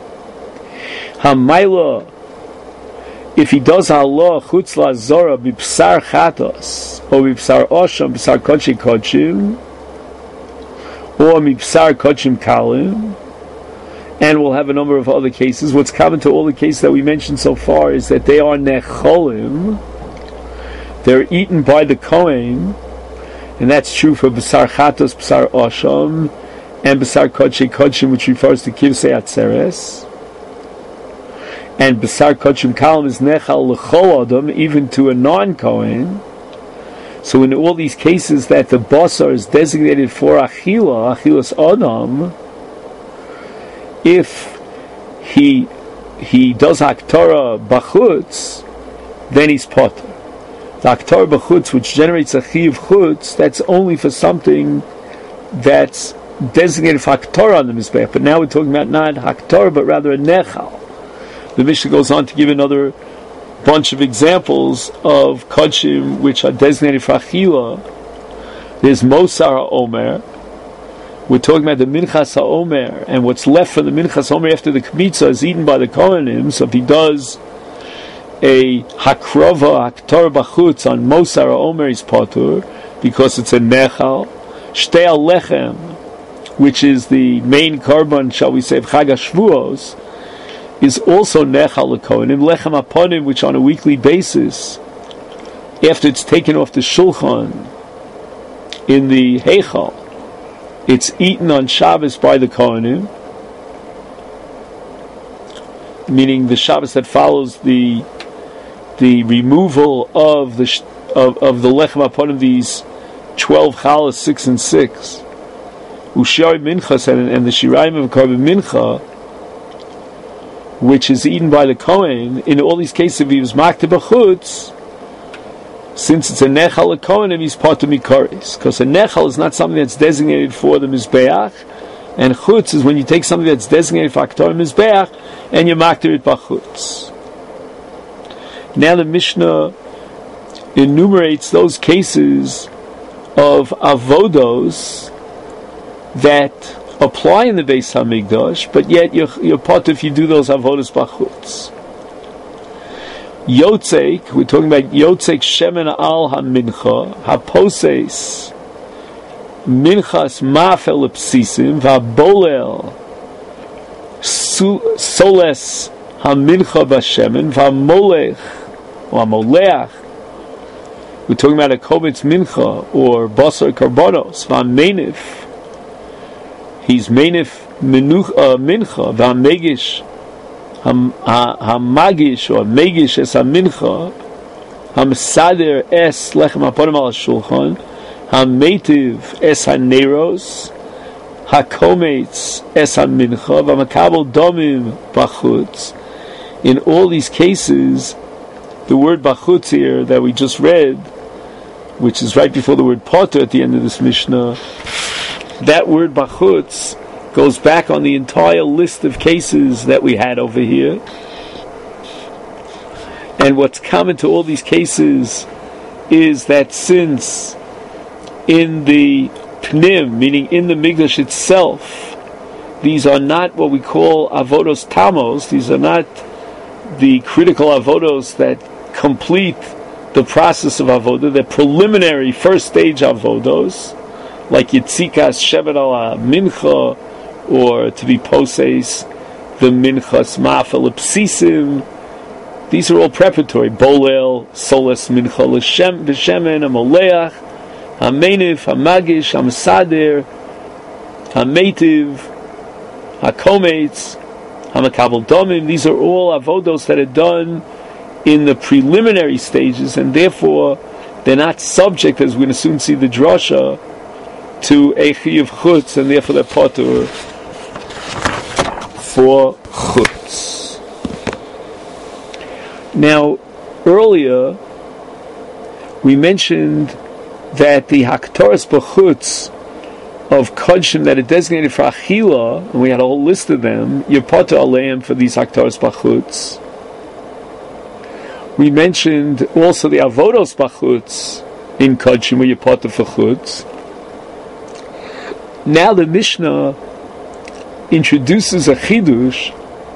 Hamayla, if he does halah chutz la zora b'psar chatos or b'psar osham b'psar kodshim or b'psar kodshim kalim. And we'll have a number of other cases. What's common to all the cases that we mentioned so far is that they are necholim. They're eaten by the Kohen, and that's true for B'sar Chatos, B'sar Osham, and B'sar Kodshim, which refers to Kivsei Atzeres. And B'sar Kodshim Kalim is nechal l'chol adam, even to a non-Kohen. So in all these cases that the basar is designated for achilas adam, if he does Haktorah B'chutz, then he's potter. The Haktorah B'chutz, which generates a Chiv Chutz, that's only for something that's designated for Haktorah on the Mizbeach. But now we're talking about not Haktorah, but rather a Nechal. The Mishnah goes on to give another bunch of examples of Kodshim which are designated for Achila. There's Mosar Omer. We're talking about the Minchas HaOmer, and what's left for the Minchas HaOmer after the Kmitza is eaten by the Kohanim. So if he does a Hakrova, Haktorah B'chutz on Mosar HaOmer, he's Patur, because it's a Nechal. Shtei Lechem, which is the main carbon, shall we say, of Chag HaShvuos, is also Nechal LeKohanim. Lechem HaPonim, which on a weekly basis, after it's taken off the Shulchan in the Heichal, it's eaten on Shabbos by the Kohanim, meaning the Shabbos that follows the removal of the Lechem HaPonim, these 12 Chalas, 6 and 6, Ushari Minchas, and the Shiraim of Karban Mincha, which is eaten by the Kohen. In all these cases, if he was Makteh B'chutz, since it's a Nechal Kohanim, he's part of Mikaris. Because a Nechal is not something that's designated for the Mizbeach, and Chutz is when you take something that's designated for Haktorah Mizbeach, and you Makter it B'chutz. Now the Mishnah enumerates those cases of Avodos that apply in the Beis HaMikdash, but yet you're part if you do those Avodos B'chutz. Yotzek, we're talking about Yotzek Shemen Al HaMincha, HaPoses, Minchas Mafel Psisim, Vabolel, Soles HaMincha Bashemen, Vamolech, or Moleach. We're talking about a Kovetz Mincha, or Basar Karbonos, Vamenif. He's Menif Mincha, Vamegish, Hamagish or Megish es Hamincha, Hamsader es Lechem HaPonim al Shulchan, Hametiv es Haneros, Hakometz es Hamincha, Vamakabel Domim B'chutz. In all these cases, the word B'chutz here that we just read, which is right before the word Potter at the end of this Mishnah, that word B'chutz goes back on the entire list of cases that we had over here. And what's common to all these cases is that since in the Pnim, meaning in the Mikdash itself, these are not what we call Avodos Tamos, these are not the critical Avodos that complete the process of Avodah, the preliminary first stage Avodos, like Yitzikas Shevet Al Mincha, or to be poses the Minchas Mafel Psisim. These are all preparatory. Bolel, Soles Mincha L'Shemen, Amoleach, Hamenif, Hamagish, Hamsader, Hametiv, Hakometz. Hamakabel Domim. These are all avodos that are done in the preliminary stages, and therefore they're not subject, as we're going to soon see the drasha, to a chiyuv chutz, and therefore they're patur for chutz. Now, earlier we mentioned that the haktoras b'chutz of kodshim that are designated for achila, and we had a whole list of them, you're patur aleim for these haktoras b'chutz. We mentioned also the avodos b'chutz in kodshim where you're patur for chutz. Now the Mishnah introduces a chidush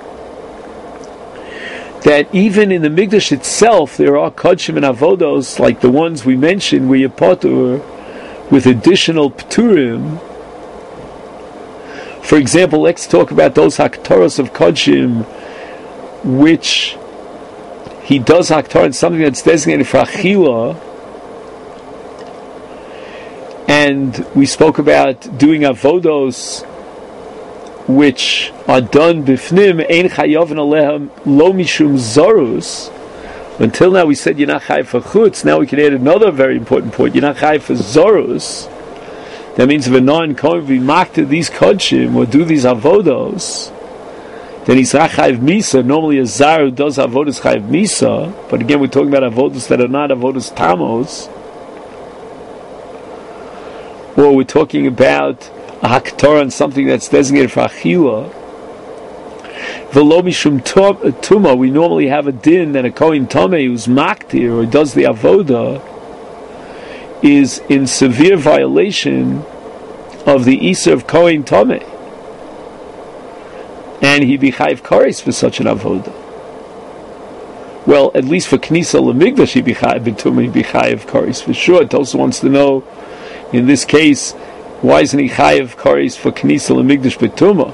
that even in the Mikdash itself there are kodshim and avodos like the ones we mentioned where you're patur with additional pturim. For example, let's talk about those haktoros of kodshim which he does haktar in something that's designated for achila. And we spoke about doing avodos which are done bifnim ein chayavin alehem lo mishum zarus. Until now we said you're not chayav for chutz. Now we can add another very important point. You're not chayav for zarus. That means if a non-kohen be makta these kodshim or do these avodos, then he's not chayav misa. Normally a zar who does avodos chayav misa, but again we're talking about avodos that are not avodos tamos. Or we're talking about a haktorah on something that's designated for achila. V'lo mishum tuma, we normally have a din that a kohen tameh who's maktir or does the avoda is in severe violation of the iser of kohen tameh, and he be chayiv kares for such an avoda. Well, at least for knisa lemigdash he be chayiv b'tumah, he be chayiv kares for sure. It also wants to know, in this case, why isn't he chayiv kares for knisa lemigdash b'tumah?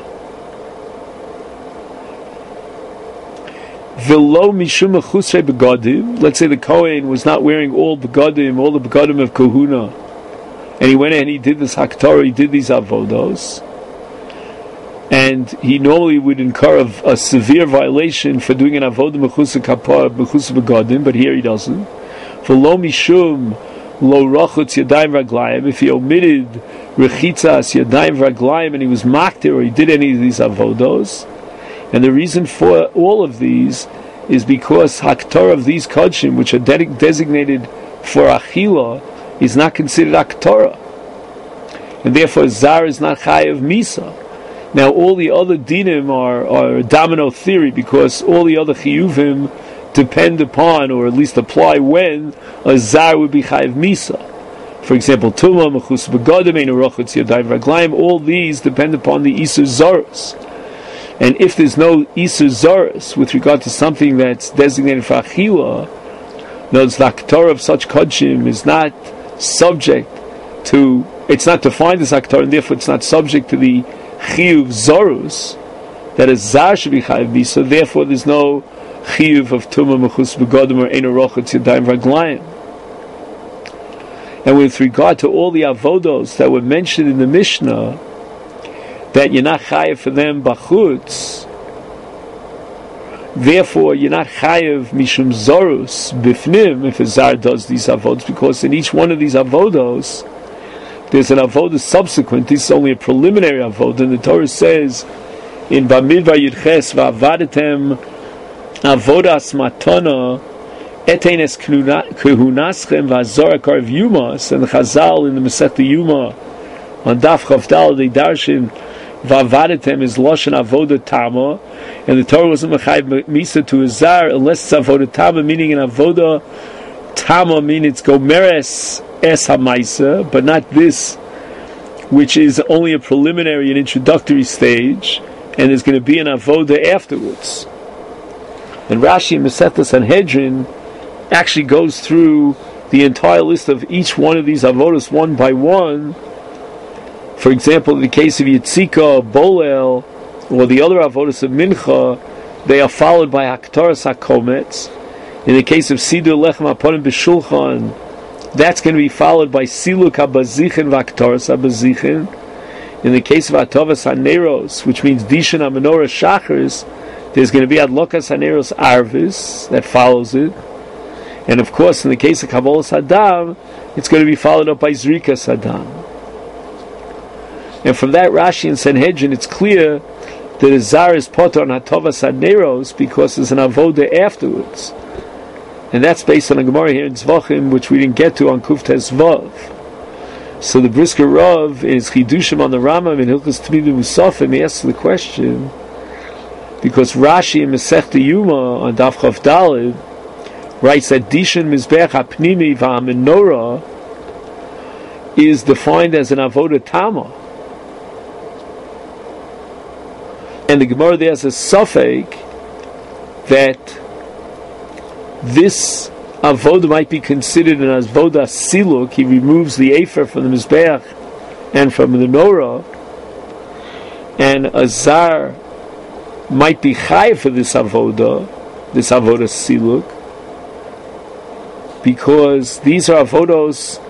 V'lo mishum chusrei begadim. Let's say the kohen was not wearing all the begadim of kahuna, and he went and he did this haktorah, he did these avodos, and he normally would incur a severe violation for doing an avodah mechusa kapar mechusa begadim, but here he doesn't. V'lo mishum lo rachutz yadayim raglayim. If he omitted rechitzas yadayim raglayim and he was maktir or he did any of these avodos, and the reason for all of these is because haktorah of these kodshim, which are designated for achila, is not considered haktorah, and therefore zar is not chayav misa. Now all the other dinim are a domino theory, because all the other chiyuvim depend upon, or at least apply when a zar would be chayav misa. For example, tumah, mechus begadim, ein urachutz yadayim raglayim, all these depend upon the isur zaros. And if there's no isur zaros with regard to something that's designated for achila, the haktorah of such kodshim is not subject to, it's not defined as haktorah, and therefore it's not subject to the chiyuv zaros that a zar should be chayav misa. Therefore there's no chiyuv of tumah mechus begadim or ein urachutz yadayim raglayim. And with regard to all the avodos that were mentioned in the Mishnah, that you're not chayav for them bachutz, therefore you're not chayav mishum zarus bifnim if a zar does these avodos, because in each one of these avodos there's an avodah subsequent. This is only a preliminary avodah, and the Torah says in Bamidbar Yudches va'avadetem avodas matana etenes kehunaschem v'azor akarv yumas, and the Chazal in the Masechta Yuma on Daf Chavdal they darshin va'avadetem is lashon avodah tama, and the Torah wasn't mechayiv misa to a zar unless it's avodah tama, meaning an avodah tama meaning it's gomeres es hamaisa, but not this, which is only a preliminary and introductory stage, and there's going to be an avodah afterwards. And Rashi in Masechta Sanhedrin actually goes through the entire list of each one of these avodas one by one. For example, in the case of Yitzika, Bolel, or the other avodas of Mincha, they are followed by Haktaras HaKometz. In the case of Sidur Lechem HaPonim B'Shulchan, that's going to be followed by Siluk HaBazichin V'Haktaras HaBazichin. In the case of Atovas Haneros, which means Dishan HaMenorah Shachris, there's going to be Adlokas Haneros Arvis that follows it. And of course, in the case of Kabbalas Hadam, it's going to be followed up by Zrikas Hadam. And from that Rashi and Sanhedrin, it's clear that a Zar is put on Hatovas Haneros because there's an Avodah afterwards. And that's based on a Gemara here in Tzvachim, which we didn't get to on Kuftes Vav. So the Brisker Rav is Chidushim on the Rambam in Hilchos Tmidim Musafim. He asks the question because Rashi in Masechta Yuma on Daf Chav Daled writes that Dishan Mizbeach HaPnimi VaHaMenorah is defined as an Avodah Tama. And the Gemara there has a suffix that this Avodah might be considered an Avodah Siluk. He removes the Efer from the Mizbeach and from the Menorah, and a Zar might be Chai for this Avodah Siluk, because these are Avodos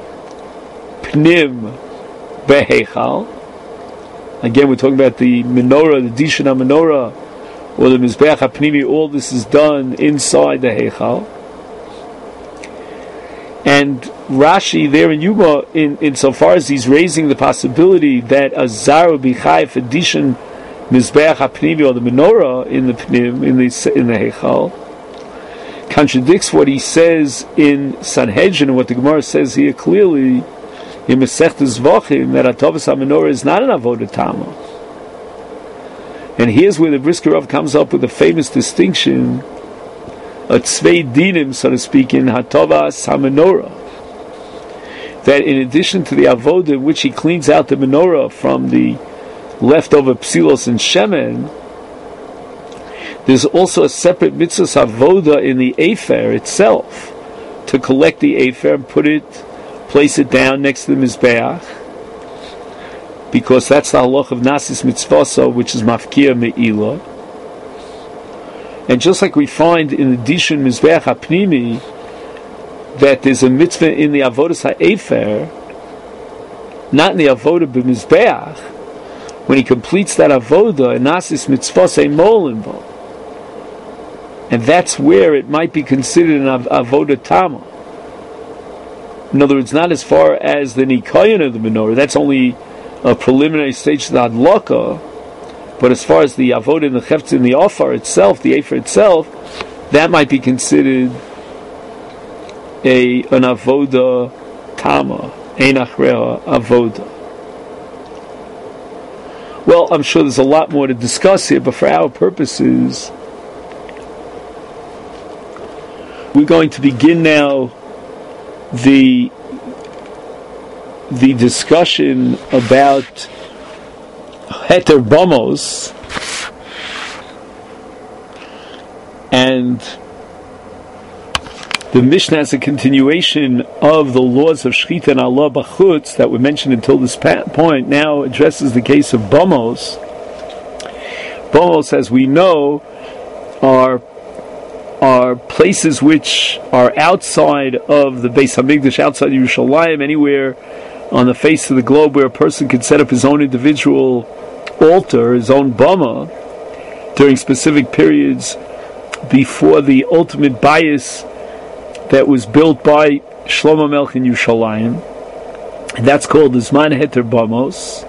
Pnim Behechal. Again, we're talking about the Menorah, the Dishan HaMenorah, or the Mizbeach HaPnimi. All this is done inside the Heichal. And Rashi there in Yuma, insofar as he's raising the possibility that a Zar would be Chai for Dishan Mizbeach HaPnimi, or the Menorah in the Pnim, in the Heichal, contradicts what he says in Sanhedrin and what the Gemara says here clearly in Masechta Zvachim, that Atovas HaMenorah is not an Avodah Tama. And here's where the Brisker Rav comes up with a famous distinction, a Tzvei Dinim, so to speak, in Hatovas HaMenorah, that in addition to the Avodah in which he cleans out the Menorah from the leftover Psilos and Shemen, there's also a separate mitzvah Avodah in the Efer itself, to collect the Efer and place it down next to the Mizbeach, because that's the halach of Nasis Mitzvasa, which is Mafkia Me'ila. And just like we find in the Dishan Mizbeach HaPnimi that there's a mitzvah in the Avodas HaEfer, not in the Avodah B'Mizbeach, when he completes that Avodah, Nasis Mitzvasa Molinbo. And that's where it might be considered an Avodah Tama. In other words, not as far as the Nikayon of the Menorah, that's only a preliminary stage to the Hadlaka, but as far as the Avodah and the Chefetz in the Ofar itself, the Efer itself, that might be considered an Avodah Tama, Ein Achreha Avodah. Well, I'm sure there's a lot more to discuss here, but for our purposes, we're going to begin now the discussion about Heter Bamos, and the Mishnah as a continuation of the laws of Shechita and Allah B'chutz that were mentioned until this point now addresses the case of Bamos. Bamos, as we know, are places which are outside of the Beis Hamikdash, outside Yerushalayim, anywhere on the face of the globe where a person can set up his own individual altar, his own bama, during specific periods before the ultimate bias that was built by Shlomo Melech in Yerushalayim. And that's called the Zman Heter Bamos.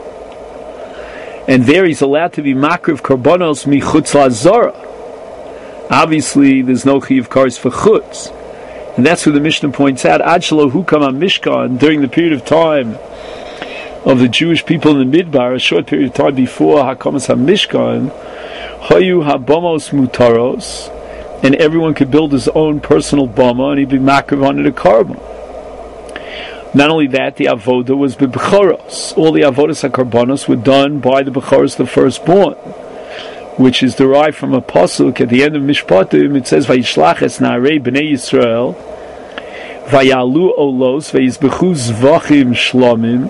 And there he's allowed to be makriv korbanos michutz lazara. Obviously, there's no chiyuv kares for chutz. And that's what the Mishnah points out. Ad shelo hukam ha-mishkan, during the period of time of the Jewish people in the Midbar, a short period of time before Hakamas ha-mishkan, hayu ha-bamos mutaros, and everyone could build his own personal bama, and he'd be makriv on it a carbon. Not only that, the avodah was b'bechoros. All the avodas ha-karbanos were done by the bechoros, the firstborn, which is derived from a pasuk at the end of Mishpatim. It says, "Vayishlach es na'arei b'nei Yisrael, vayalu olos, vayizbechu zvachim shlomim."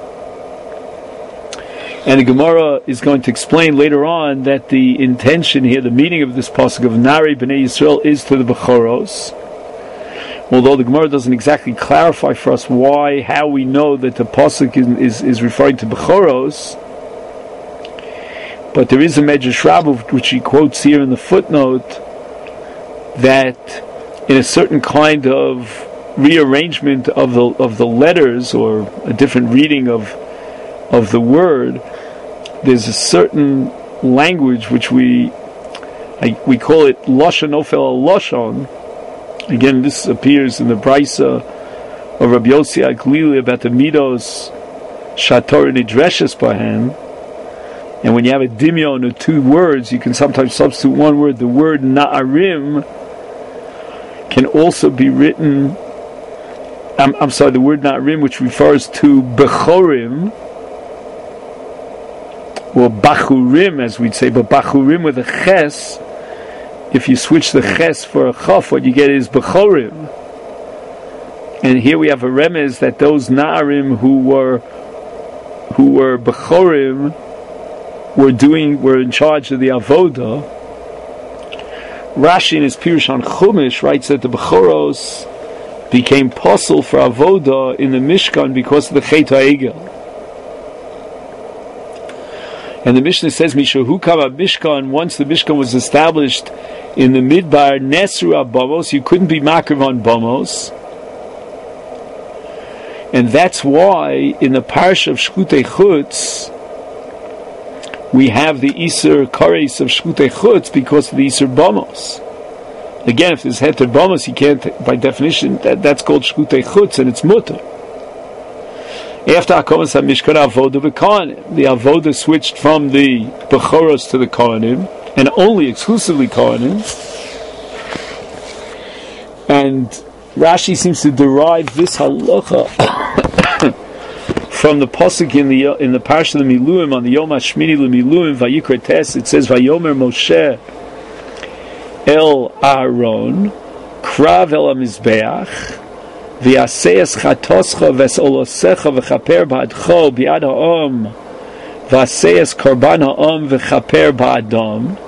And the Gemara is going to explain later on that the intention here, the meaning of this pasuk of Na'arei b'nei Yisrael, is to the bechoros. although the Gemara doesn't exactly clarify for us how we know that the pasuk is referring to Bechoros, but there is a Medrash Rabbah which he quotes here in the footnote that in a certain kind of rearrangement of the letters, or a different reading of the word, there's a certain language which we call it Lashon Ofel al Lashon. Again, this appears in the Brisa of Rabbi Yossi HaGlili about the Midos Shator Nidreshes Bahen. And when you have a dimyon of two words, you can sometimes substitute one word. The word Na'arim can also be written, the word Na'arim, which refers to Bechorim, or Bachurim, as we'd say, but Bachurim with a Ches. If you switch the Ches for a Chaf, what you get is Bechorim. And here we have a remez that those Na'arim who were Bechorim were in charge of the Avodah. Rashi in his Pirush on Chumash writes that the Bechoros became possible for Avodah in the Mishkan because of the Chet HaEgel. And the Mishnah says, Mishahu Kava Mishkan, once the Mishkan was established in the Midbar, Nesru Abamos, you couldn't be Makriv on Bamos. And that's why in the Parsha of Shkutei Chutz, we have the Isur Kares of Shkutei Chutz because of the Isur Bamos. Again, if there's Heter Bamos, you can't, by definition, that's called Shkutei Chutz, and it's Mutter. After Hakomas HaMishkan Avodah B'Kohanim, the Avodah switched from the Bechoros to the Kohanim, and only exclusively Kohanim. And Rashi seems to derive this halacha from the pasuk in the Parsha of the Miluim on the Yom HaShmini LeMiluim Vayikra Tes. It says Vayomer Moshe El Aaron Krav El HaMizbeach V'yaseis Chatoscha V'esolosecha V'chaper Ba'adcho Bi'ad Ha'om V'aseis Korban Ha'om V'chaper Ba'adam.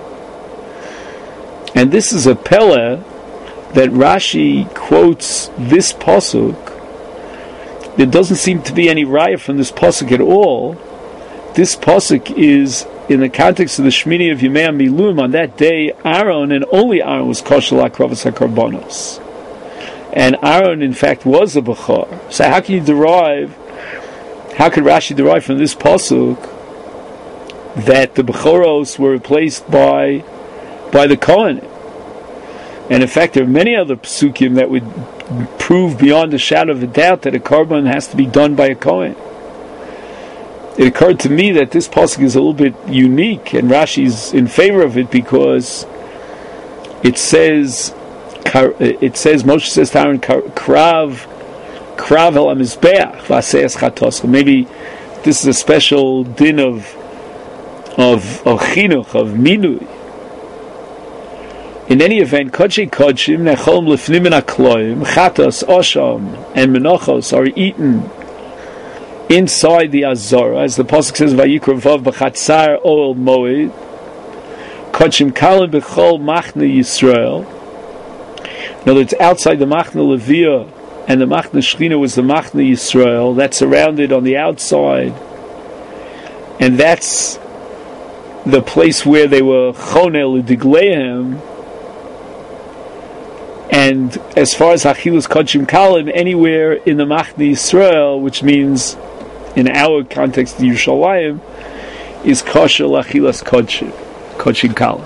And this is a pele that Rashi quotes this pasuk. There doesn't seem to be any raya from this pasuk at all. This pasuk is in the context of the Shmini of Yemei Miluim. On that day, Aaron, and only Aaron, was kosher l'akravas hakarbonos. And Aaron, in fact, was a bechor. So how could Rashi derive from this pasuk that the bechoros were replaced by the Kohen? And in fact, there are many other psukim that would prove beyond a shadow of a doubt that a korban has to be done by a Kohen. It occurred to me that this pasuk is a little bit unique, and Rashi's in favor of it because it says Moshe says to Aaron, Krav el hamizbeach v'aseis chatoscha. Maybe this is a special din of chinuch, of minui. In any event, Kodshei Kodshim, Nechom Lefnim min HaKloim, Chatos, Osham, and Menachos are eaten inside the Azorah, as the Pasuk says, Vayikra Vav B'chatzar Oel Moed, Kodshim Kalim B'chol Machne Yisrael. In other words, outside the Machne Leviah, and the Machne Shechina was the Machne Yisrael, that's surrounded on the outside, and that's the place where they were Chonel Digleihem. And as far as Achilus Kodshim Kalim, anywhere in the Machne Yisrael, which means in our context, the Yerushalayim, is kosher Achilus Kodshim Kalim.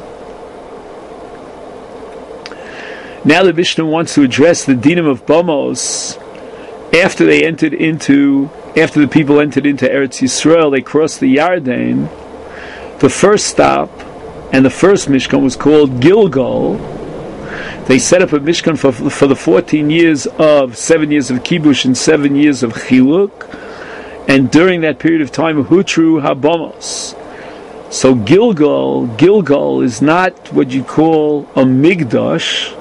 Now the Mishnah wants to address the dinim of Bamos after the people entered into Eretz Yisrael. They crossed the Yarden. The first stop and the first Mishkan was called Gilgal. They set up a Mishkan for the 14 years of 7 years of Kibush and 7 years of Chiluk, and during that period of time, Hutru Habamos. So Gilgal is not what you call a Migdash.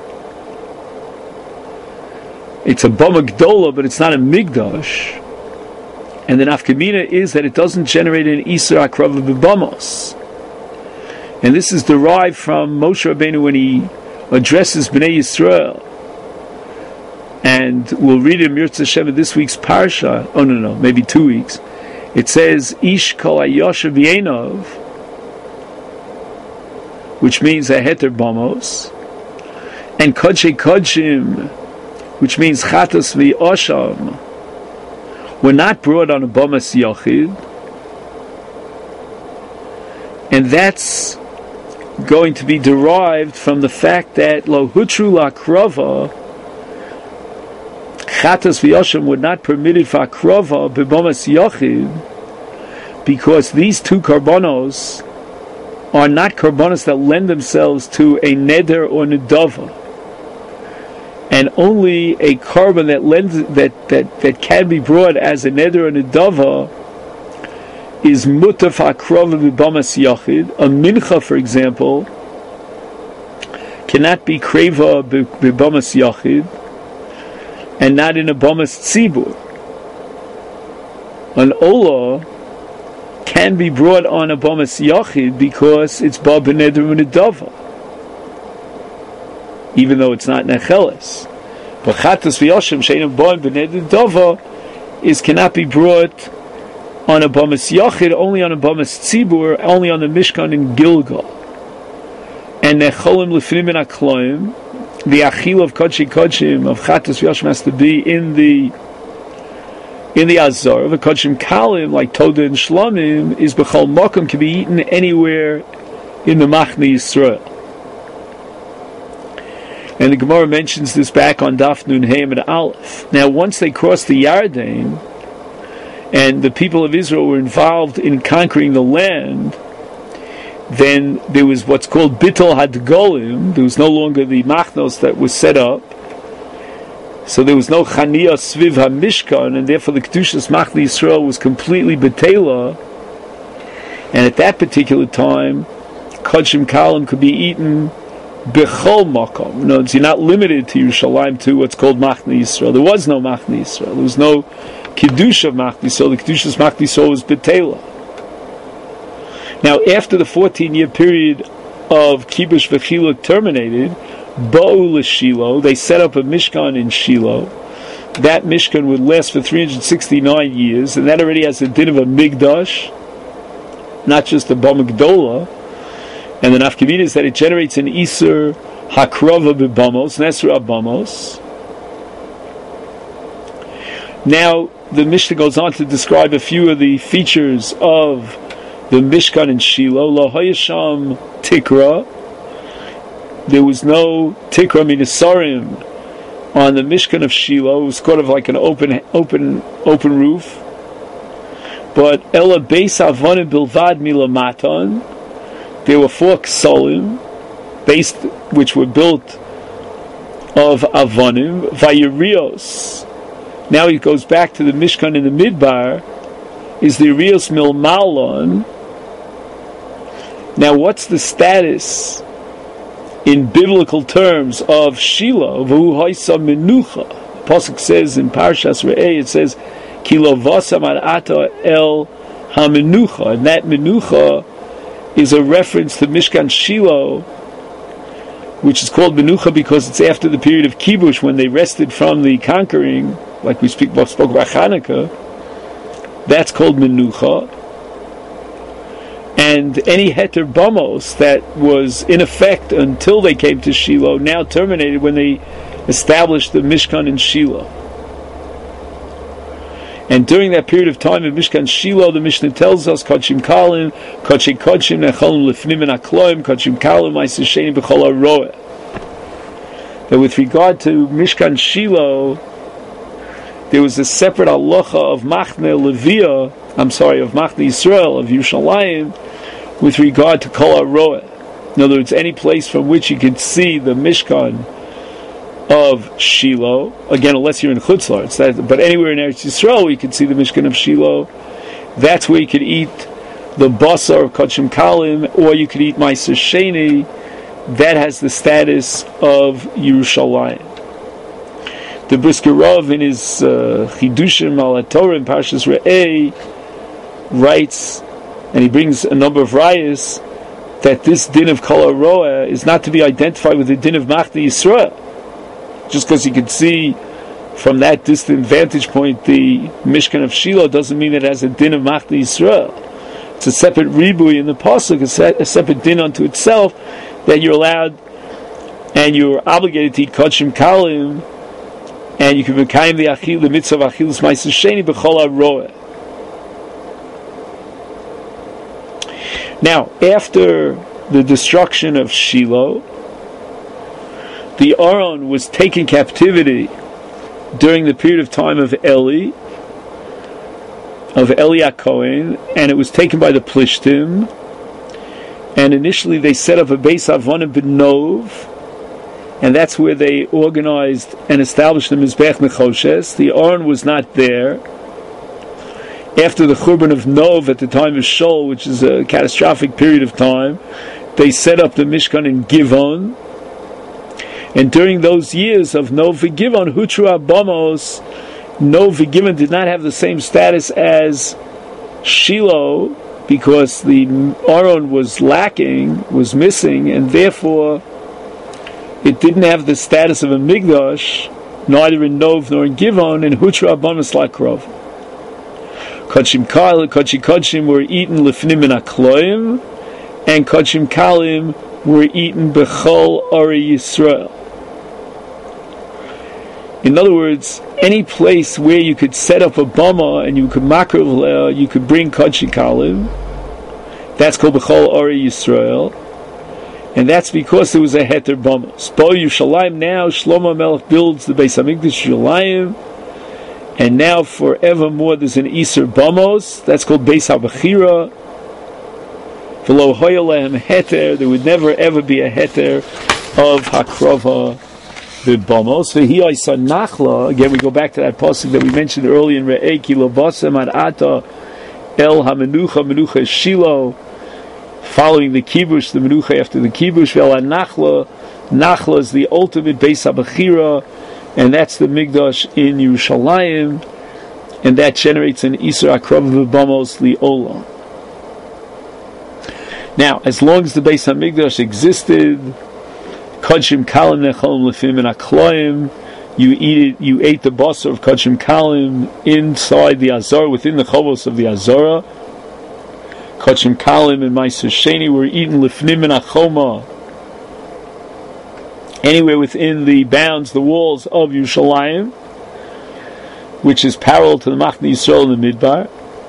It's a Bama Gdola, but it's not a Migdash. And the nafkamina is that it doesn't generate an Isra Akrava B'Bamos. And this is derived from Moshe Rabbeinu when he addresses Bnei Yisrael. And we'll read in Mirza Hashem this week's Parsha. Oh no, maybe 2 weeks. It says Ish Kol Hayoshev Yenov, which means a heter bamos, and Kodshei Kodshim, which means Chatos V'Osham, were not brought on a Bamas Yochid, and that's going to be derived from the fact that Lo Hutru L'Akrova, Chatos V'Osham were not permitted for Akrova B'Bamas Yochid, because these two karbonos are not karbonos that lend themselves to a neder or nedava, and only a carbon that lends that can be brought as a neder or nedava is mutaf akrova b'bamas yachid. A mincha, for example, cannot be kreva b'bamas yachid, and not in a bamas tzibur. An olah can be brought on a bamas yachid because it's ba b'neder u'nedava, even though it's not necheles. But chatos v'yoshem she'ein ba b'neder dava is cannot be brought on a bamas yachid, only on a bamas tzibur, only on the mishkan in Gilgal. And necholim lefnim in akloim, the achil of kodshei kodshim of chatos v'yoshem has to be in the Azor. The Kodshim Kalim, like Toda and Shlomim, is B'chol Mokum, can be eaten anywhere in the Machne Yisrael. And the Gemara mentions this back on Daf Nun Hey and Aleph. Now, once they crossed the Yarden, and the people of Israel were involved in conquering the land, then there was what's called Bittul Hadgolim. There was no longer the Machnos that was set up. So there was no Chaniya Sviv HaMishkan, and therefore the Kedushas Machne Yisrael was completely Betela. And at that particular time, Kodshim Kalim could be eaten Bechol Makom. No, you're not limited to Yerushalayim to what's called Machne Yisrael. There was no Machne Yisrael. There was no Kiddush of Machne Yisrael. The Kedushas Machne Yisrael was Betela. Now, after the 14-year period of Kibush V'chiluk terminated, Ba'u l'Shilo, they set up a Mishkan in Shiloh. That Mishkan would last for 369 years, and that already has the din of a Migdash, not just a Bama Gdola. And the Nafkamina is that it generates an Isur Hakrova B'Bamos, Nesra Bamos. Now, the Mishnah goes on to describe a few of the features of the Mishkan in Shiloh. Lo Hayasham Tikra. There was no Tikra Minasarim on the Mishkan of Shiloh. It was sort of like an open roof. But Ela Beis Avonim Bilvad Milamatan. There were 4 ksolim, which were built of Avonim. Vayirios. Now he goes back to the Mishkan in the Midbar. Is the Rios Milmalon. Now, what's the status in biblical terms of Shiloh? V'hu hoisa menucha. The Pasuk says in Parshas Re'eh, it says, Ki lo vasa mar'ata el hamenucha. And that menucha is a reference to Mishkan Shiloh, which is called menucha because it's after the period of Kibush, when they rested from the conquering, like we spoke about Chanukah. That's called menucha. And any heter bamos that was in effect until they came to Shiloh now terminated when they established the Mishkan in Shiloh. And during that period of time in Mishkan Shiloh, the Mishnah tells us, Kodshim Kalim, Kodshei Kodshim, Necholim Lefnim and Akloim, Kodshim Kalim, Ma'aseh Sheni B'chol HaRoeh. That with regard to Mishkan Shiloh, there was a separate halacha of Machne Levia, of Machne Yisrael, of Yerushalayim, with regard to Kol HaRoeh. In other words, any place from which you could see the Mishkan of Shiloh, again, unless you're in Chutz La'aretz, but anywhere in Eretz Yisrael you could see the Mishkan of Shiloh, that's where you could eat the Basar of Kodshim Kalim, or you could eat Ma'aseh Sheni. That has the status of Yerushalayim. The Brisker Rav in his Chidushim al HaTorah in Parshas Re'eh writes, and he brings a number of rayas, that this din of Kol HaRoeh is not to be identified with the din of Machne Yisrael. Just because you could see from that distant vantage point, the Mishkan of Shiloh doesn't mean it has a din of Machli Yisrael. It's a separate ribui in the pasuk, a separate din unto itself, that you're allowed and you're obligated to eat kodshim kalim, and you can mekayim the mitzvah of achilus ma'aser sheni b'chol haroeh. Now, after the destruction of Shiloh, the Aron was taken captivity during the period of time of Eli HaKohen, and it was taken by the Plishtim. And initially they set up a Beis Avonim B'Nov, and that's where they organized and established the Mizbech Nechoshes. The Aron was not there. After the Churban of Nov at the time of Shol, which is a catastrophic period of time, they set up the Mishkan in Givon. And during those years of Nov v'Givon, Hutru Abamos, Nov v'Givon did not have the same status as Shiloh, because the Aron was lacking, was missing, and therefore it didn't have the status of a Migdash, neither in Nov nor in Givon, and Hutru Abamos Lakrov. Kodshim Kodshim were eaten Lifnim and Akloim, and Kodshim Kalim were eaten Bechol Ori Yisrael. In other words, any place where you could set up a bama and you could makriv, you could bring Kodshim Kalim, that's called Bechol Ori Yisrael, and that's because there was a heter bama. Spo Yerushalayim, now Shlomo Melech builds the Beis Hamikdash Yerushalayim, and now forevermore there's an Iser Bamos, that's called Beis HaBechira. V'lo hoya lehem heter, there would never ever be a heter of Hakrova B'Bamos. V'hi Isa Nachla, again we go back to that pasuk that we mentioned earlier in Re'ei Ki Lo Basem Ad Ata El HaMenucha, Menucha Shiloh, following the Kibush, the Menucha after the Kibush. V'el HaNachla, Nachla is the ultimate Beis HaBechira, and that's the Migdash in Yerushalayim, and that generates an Isur Akrav V'Bamos Li'olam. Now, as long as the Beis HaMikdash existed, Kodshim Kalim Nechol Lefim and Akloim, you ate the basar of Kodshim Kalim inside the Azor, within the Chovos of the Azorah. Kodshim Kalim and Ma'aser Sheni were eaten Lefnim and Achoma, anywhere within the bounds, the walls of Yerushalayim, which is parallel to the Machne Yisrael in the Midbar.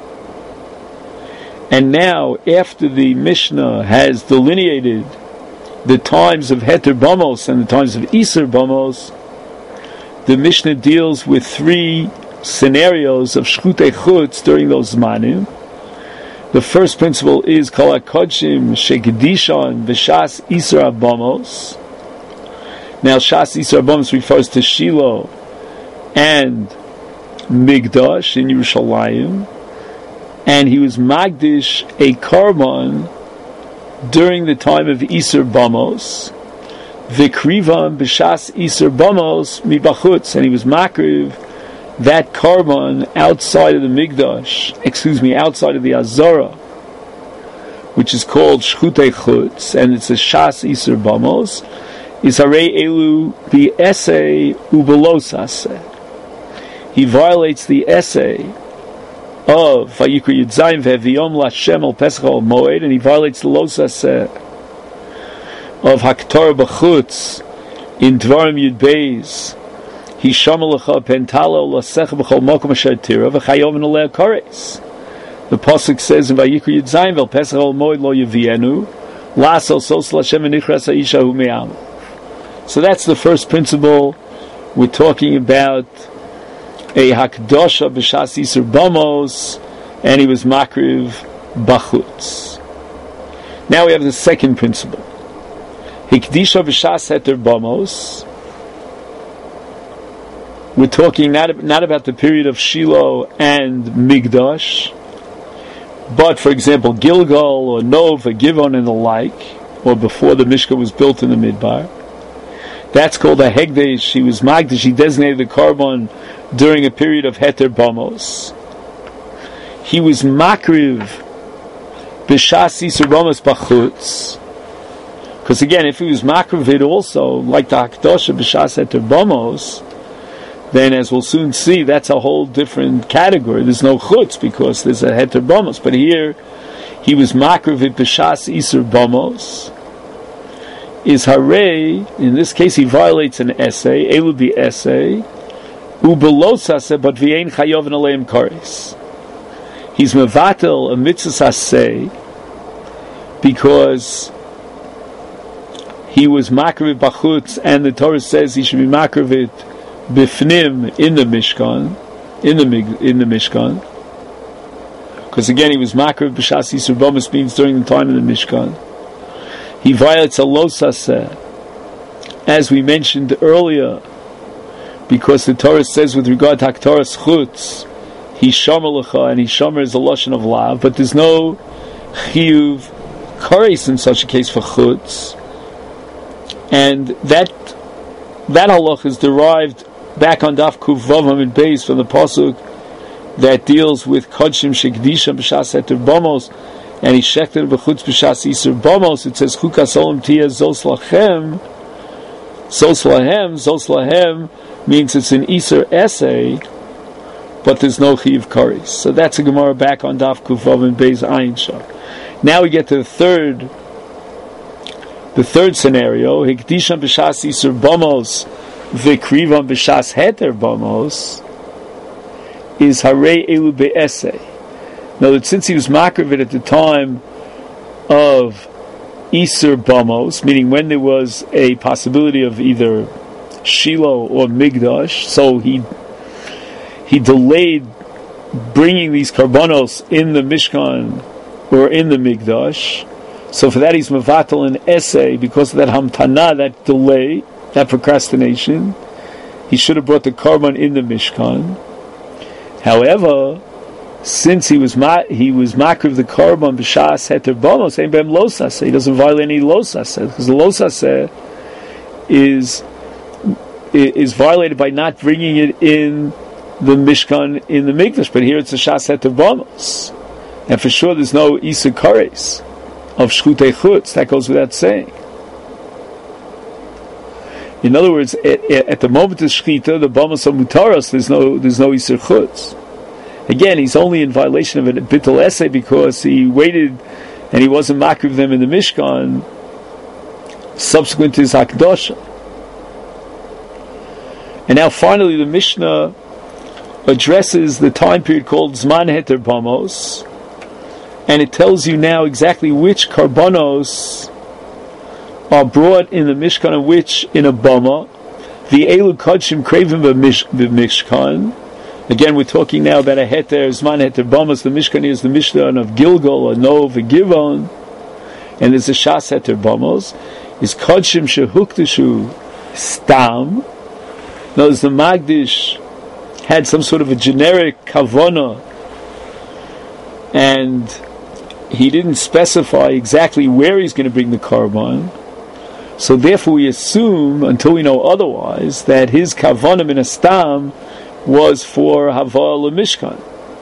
And now, after the Mishnah has delineated the times of Heter Bamos and the times of Iser Bamos, the Mishnah deals with three scenarios of Shchutei Chutz during those Zmanim. The first principle is Kol HaKodshim Shekedishon V'Shas Iser Bamos. Now, Shas Iser Bamos refers to Shiloh and Migdash in Yerushalayim, and he was Magdish a Karban during the time of Iser Bamos, Vikrivan B'Shas Iser Bamos Mibachutz, and he was Makriv that Karban outside of the Migdash, outside of the Azorah, which is called Shchutei Chutz, and it's a Shas Iser Bamos, is Harei Elu B'Esei Ubelos Aseh. He violates the essay of Vayikra Yudzayin Ve'Viyom Lashem El Pesach El Moed, and he violates the Los Aseh of Haktorah B'Chutz in Dvarim Yud Beis. Hisham Lecha Pentala Lasech B'Chol Mokom Asher Tira V'Chayov Nolei Kares. The pasuk says in Vayikra Yudzayin Ve'El Pesach El Moed Lo Yevienu Lasel Sos Lashem V'Nichras Ha'isha Hu Me'am. So that's the first principle. We're talking about a Hakdosha B'Shas Yisur Bamos, and he was Makriv Bachutz. Now we have the second principle. Hikdisha B'Shas Heter Bamos. We're talking not about the period of Shiloh and Migdash, but for example Gilgal or Nov or Givon and the like, or before the Mishkan was built in the Midbar. That's called a Hegdesh. He was Magdish, he designated the Karban during a period of Heter Bamos. He was Makriv B'Shas Yisur Bamos Bachutz, because again, if he was Makriv it also, like the Hakdosha B'Shas Heter Bamos, then as we'll soon see, that's a whole different category. There's no chutz because there's a heter bamos. But here, he was makriv b'shas isur bamos. Is harei, in this case he violates an essay, elu bi essay, ubelos but v'ein chayov aleim kares. He's mevatel a mitzvah aseh because he was makriv b'chutz, and the Torah says he should be makriv it bifnim in the Mishkan, in the Mishkan. Because again, he was makriv b'shas isur bamos, means during the time of the Mishkan. He violates a losaseh, as we mentioned earlier, because the Torah says with regard to Haktoras Chutz, he shomer lecha, and he shomer is a lashon of lav, but there's no chiyuv kares in such a case for Chutz, and that halach is derived back on Daf Kuf Vav Hamid Beis from the pasuk that deals with Kodshim Shekdisham B'Shas Heter Bamos, and he shekter b'chutz b'shas isur bamos. It says chukas olam tia zos lachem. Zos lahem means it's an isur essay, but there's no chiv kares. So that's a Gemara back on Daf Kuvav and Beis Ayin Shar. Now we get to the third scenario. Hikdisham b'shas isur bamos v'krivam b'shas heter bamos is harei elu be'essay. Now, that since he was makriv at the time of Isur Bamos, meaning when there was a possibility of either Shiloh or Migdash, so he delayed bringing these karbanos in the Mishkan or in the Migdash. So for that he's mevatel an essay, because of that hamtana, that delay, that procrastination. He should have brought the karban in the Mishkan. However, since he was makriv the karban b'shas heter bamos, ain't b'em losaseh. He doesn't violate any losaseh, because the losaseh is violated by not bringing it in the Mishkan in the Mikdash. But here it's a shas heter bamos, and for sure there's no isur kares of shchutei chutz. That goes without saying. In other words, at the moment of shchita, the bamos of mutaros, there's no isur chutz. Again, he's only in violation of a bittul essay because he waited and he wasn't makriv them in the Mishkan subsequent to his Hakdosha. And now finally the Mishnah addresses the time period called Zman Heter Bamos, and it tells you now exactly which karbanos are brought in the Mishkan and which in a Bama. The Elu Kodshim Kravim Mishkan. Again, we're talking now about a heter, Zman Heter Bamos. The Mishkan is the Mishkan of Gilgal, or Nov, and Givon, and there's a Shas Heter Bamos. Is Kodshim Shehuktashu Stam. Notice the Magdish had some sort of a generic kavana, and he didn't specify exactly where he's going to bring the karban. So therefore we assume, until we know otherwise, that his kavana min astam was for Hava Mishkan.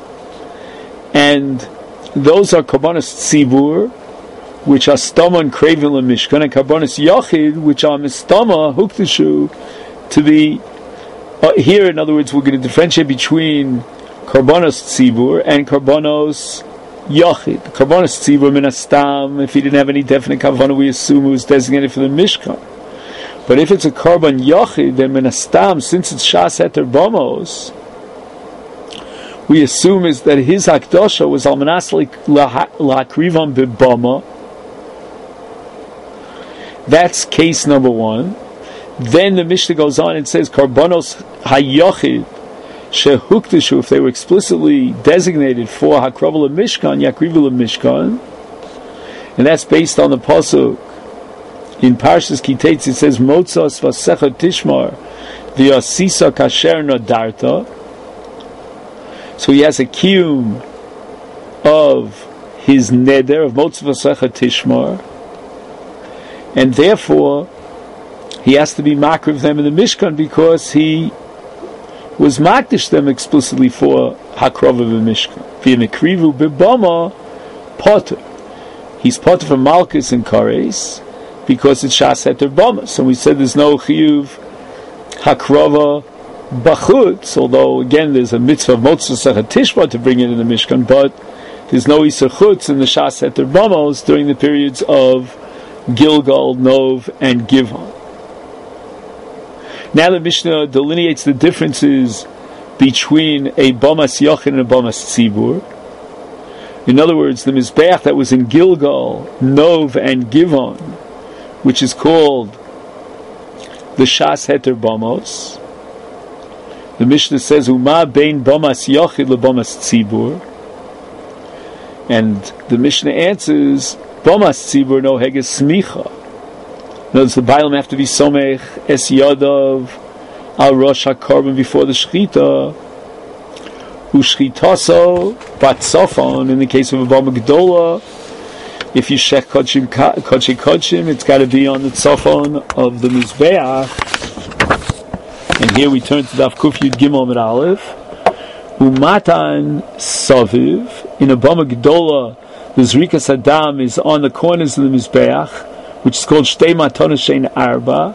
And those are Karbanos Tzibur, which are Stama and Kravin Mishkan, and Karbanos Yachid, which are Mistama, Huktashu, to the... here, in other words, we're going to differentiate between Karbanos Tzibur and Karbanos Yachid. Karbanos Tzibur min astam, if he didn't have any definite Kavanah, we assume it was designated for the Mishkan. But if it's a karban yachid, then min astam, since it's shas heter bamos, we assume is that his hakdosha was al manas la'akrivam b'bama. That's case number one. Then the Mishnah goes on and says karbanos hayachid shehuktashu, if they were explicitly designated for hakrav mishkan, yakrivu mishkan, and that's based on the pasuk in Parshas Kitetz. It says Motzos Vasecha Tishmar V'Yasisa Kasher Nodarta. So he has a kiyum of his neder of Motzos Vasecha Tishmar, and therefore he has to be makriv them in the Mishkan because he was makdish them explicitly for hakrava b'Mishkan. V'Mekrivu b'Bama Potter. He's Potter from Malchus and Kares, because it's Shas Heter Bamos. So we said there's no Chiyuv Hakrava Bachutz, although again there's a mitzvah of Motzei Tishba to bring it in the Mishkan, but there's no Isur Chutz in the Shas Heter Bamos during the periods of Gilgal, Nov, and Givon. Now the Mishnah delineates the differences between a Bamas Yochid and a Bamas Tzibur. In other words, the Mizbeach that was in Gilgal, Nov, and Givon, which is called the Shas Heter Bamos. The Mishnah says, Uma bein Bamas Yochid le Bamas Tzibur. And the Mishnah answers, Bamas Tzibur no heges smicha. In other words, the Bailam have to be somech es yadav al rosh hakorban before the shechita, ushchitaso batzofon. In the case of a Bama Gedola, if you shech kodshim, it's got to be on the tzofon of the mizbeach. And here we turn to Daf Kuf Yud Gimel Amud Aleph. Umatan saviv. In a Bama Gedola, the Zrikas Adam is on the corners of the Mizbeach, which is called Shtei Matonos Shein Arba.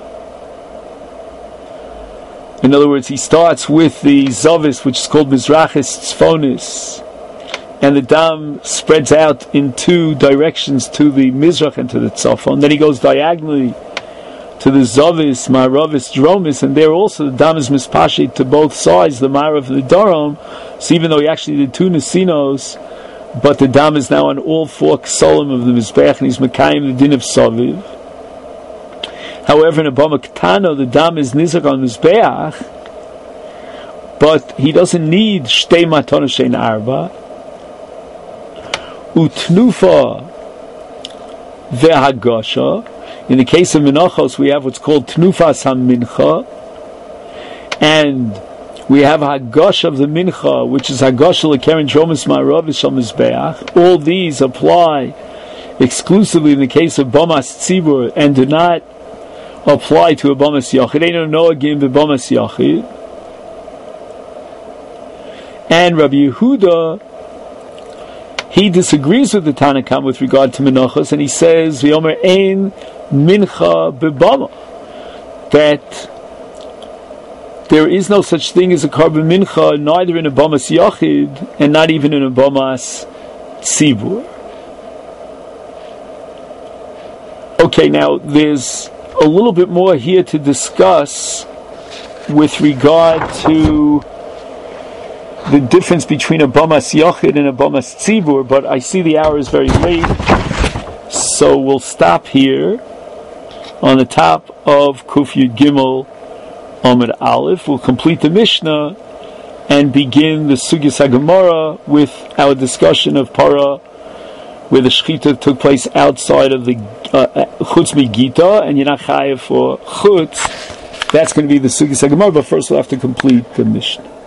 In other words, he starts with the Zavis, which is called Mizrachis Tzfonis, and the Dam spreads out in two directions, to the Mizrach and to the Tzofon. Then he goes diagonally to the Zavis, Maravis, Dromis, and there also the Dam is mispashit to both sides, the Marav and the Darom. So even though he actually did two Nesinos, but the Dam is now on all four Ksolim of the Mizbeach, and he's Mekayim the Din of Saviv. However, in a Bama Ketano, the Dam is Nizak on Mizbeach, but he doesn't need Shtei Matonos Shein Arba. Utnufa ve'hagasha. In the case of Menachos, we have what's called Tnufas HaMincha, and we have Hagosh of the Mincha, which is Hagosh Lekeren Dromis Ma'arav Shal Mizbeach. All these apply exclusively in the case of Bamas Tzibur and do not apply to a Bamas Yachid. They don't know again the Bamas Yachid. And Rabbi Yehuda, he disagrees with the Tanakam with regard to Menachos, and he says V'yomer ein Mincha bebama, that there is no such thing as a Karban Mincha, neither in a Bamas Yachid and not even in a Bamas Tzibur. Okay, now there's a little bit more here to discuss with regard to the difference between a Bamas Yachid and a Bamas Tzibur, but I see the hour is very late, so we'll stop here on the top of Kuf Yud Gimel Amud Aleph. We'll complete the Mishnah and begin the Sugyas HaGemara with our discussion of Para, where the Shechita took place outside of the Chutz Migita, and you're not chayav for Chutz. That's going to be the Sugyas HaGemara, but first we'll have to complete the Mishnah.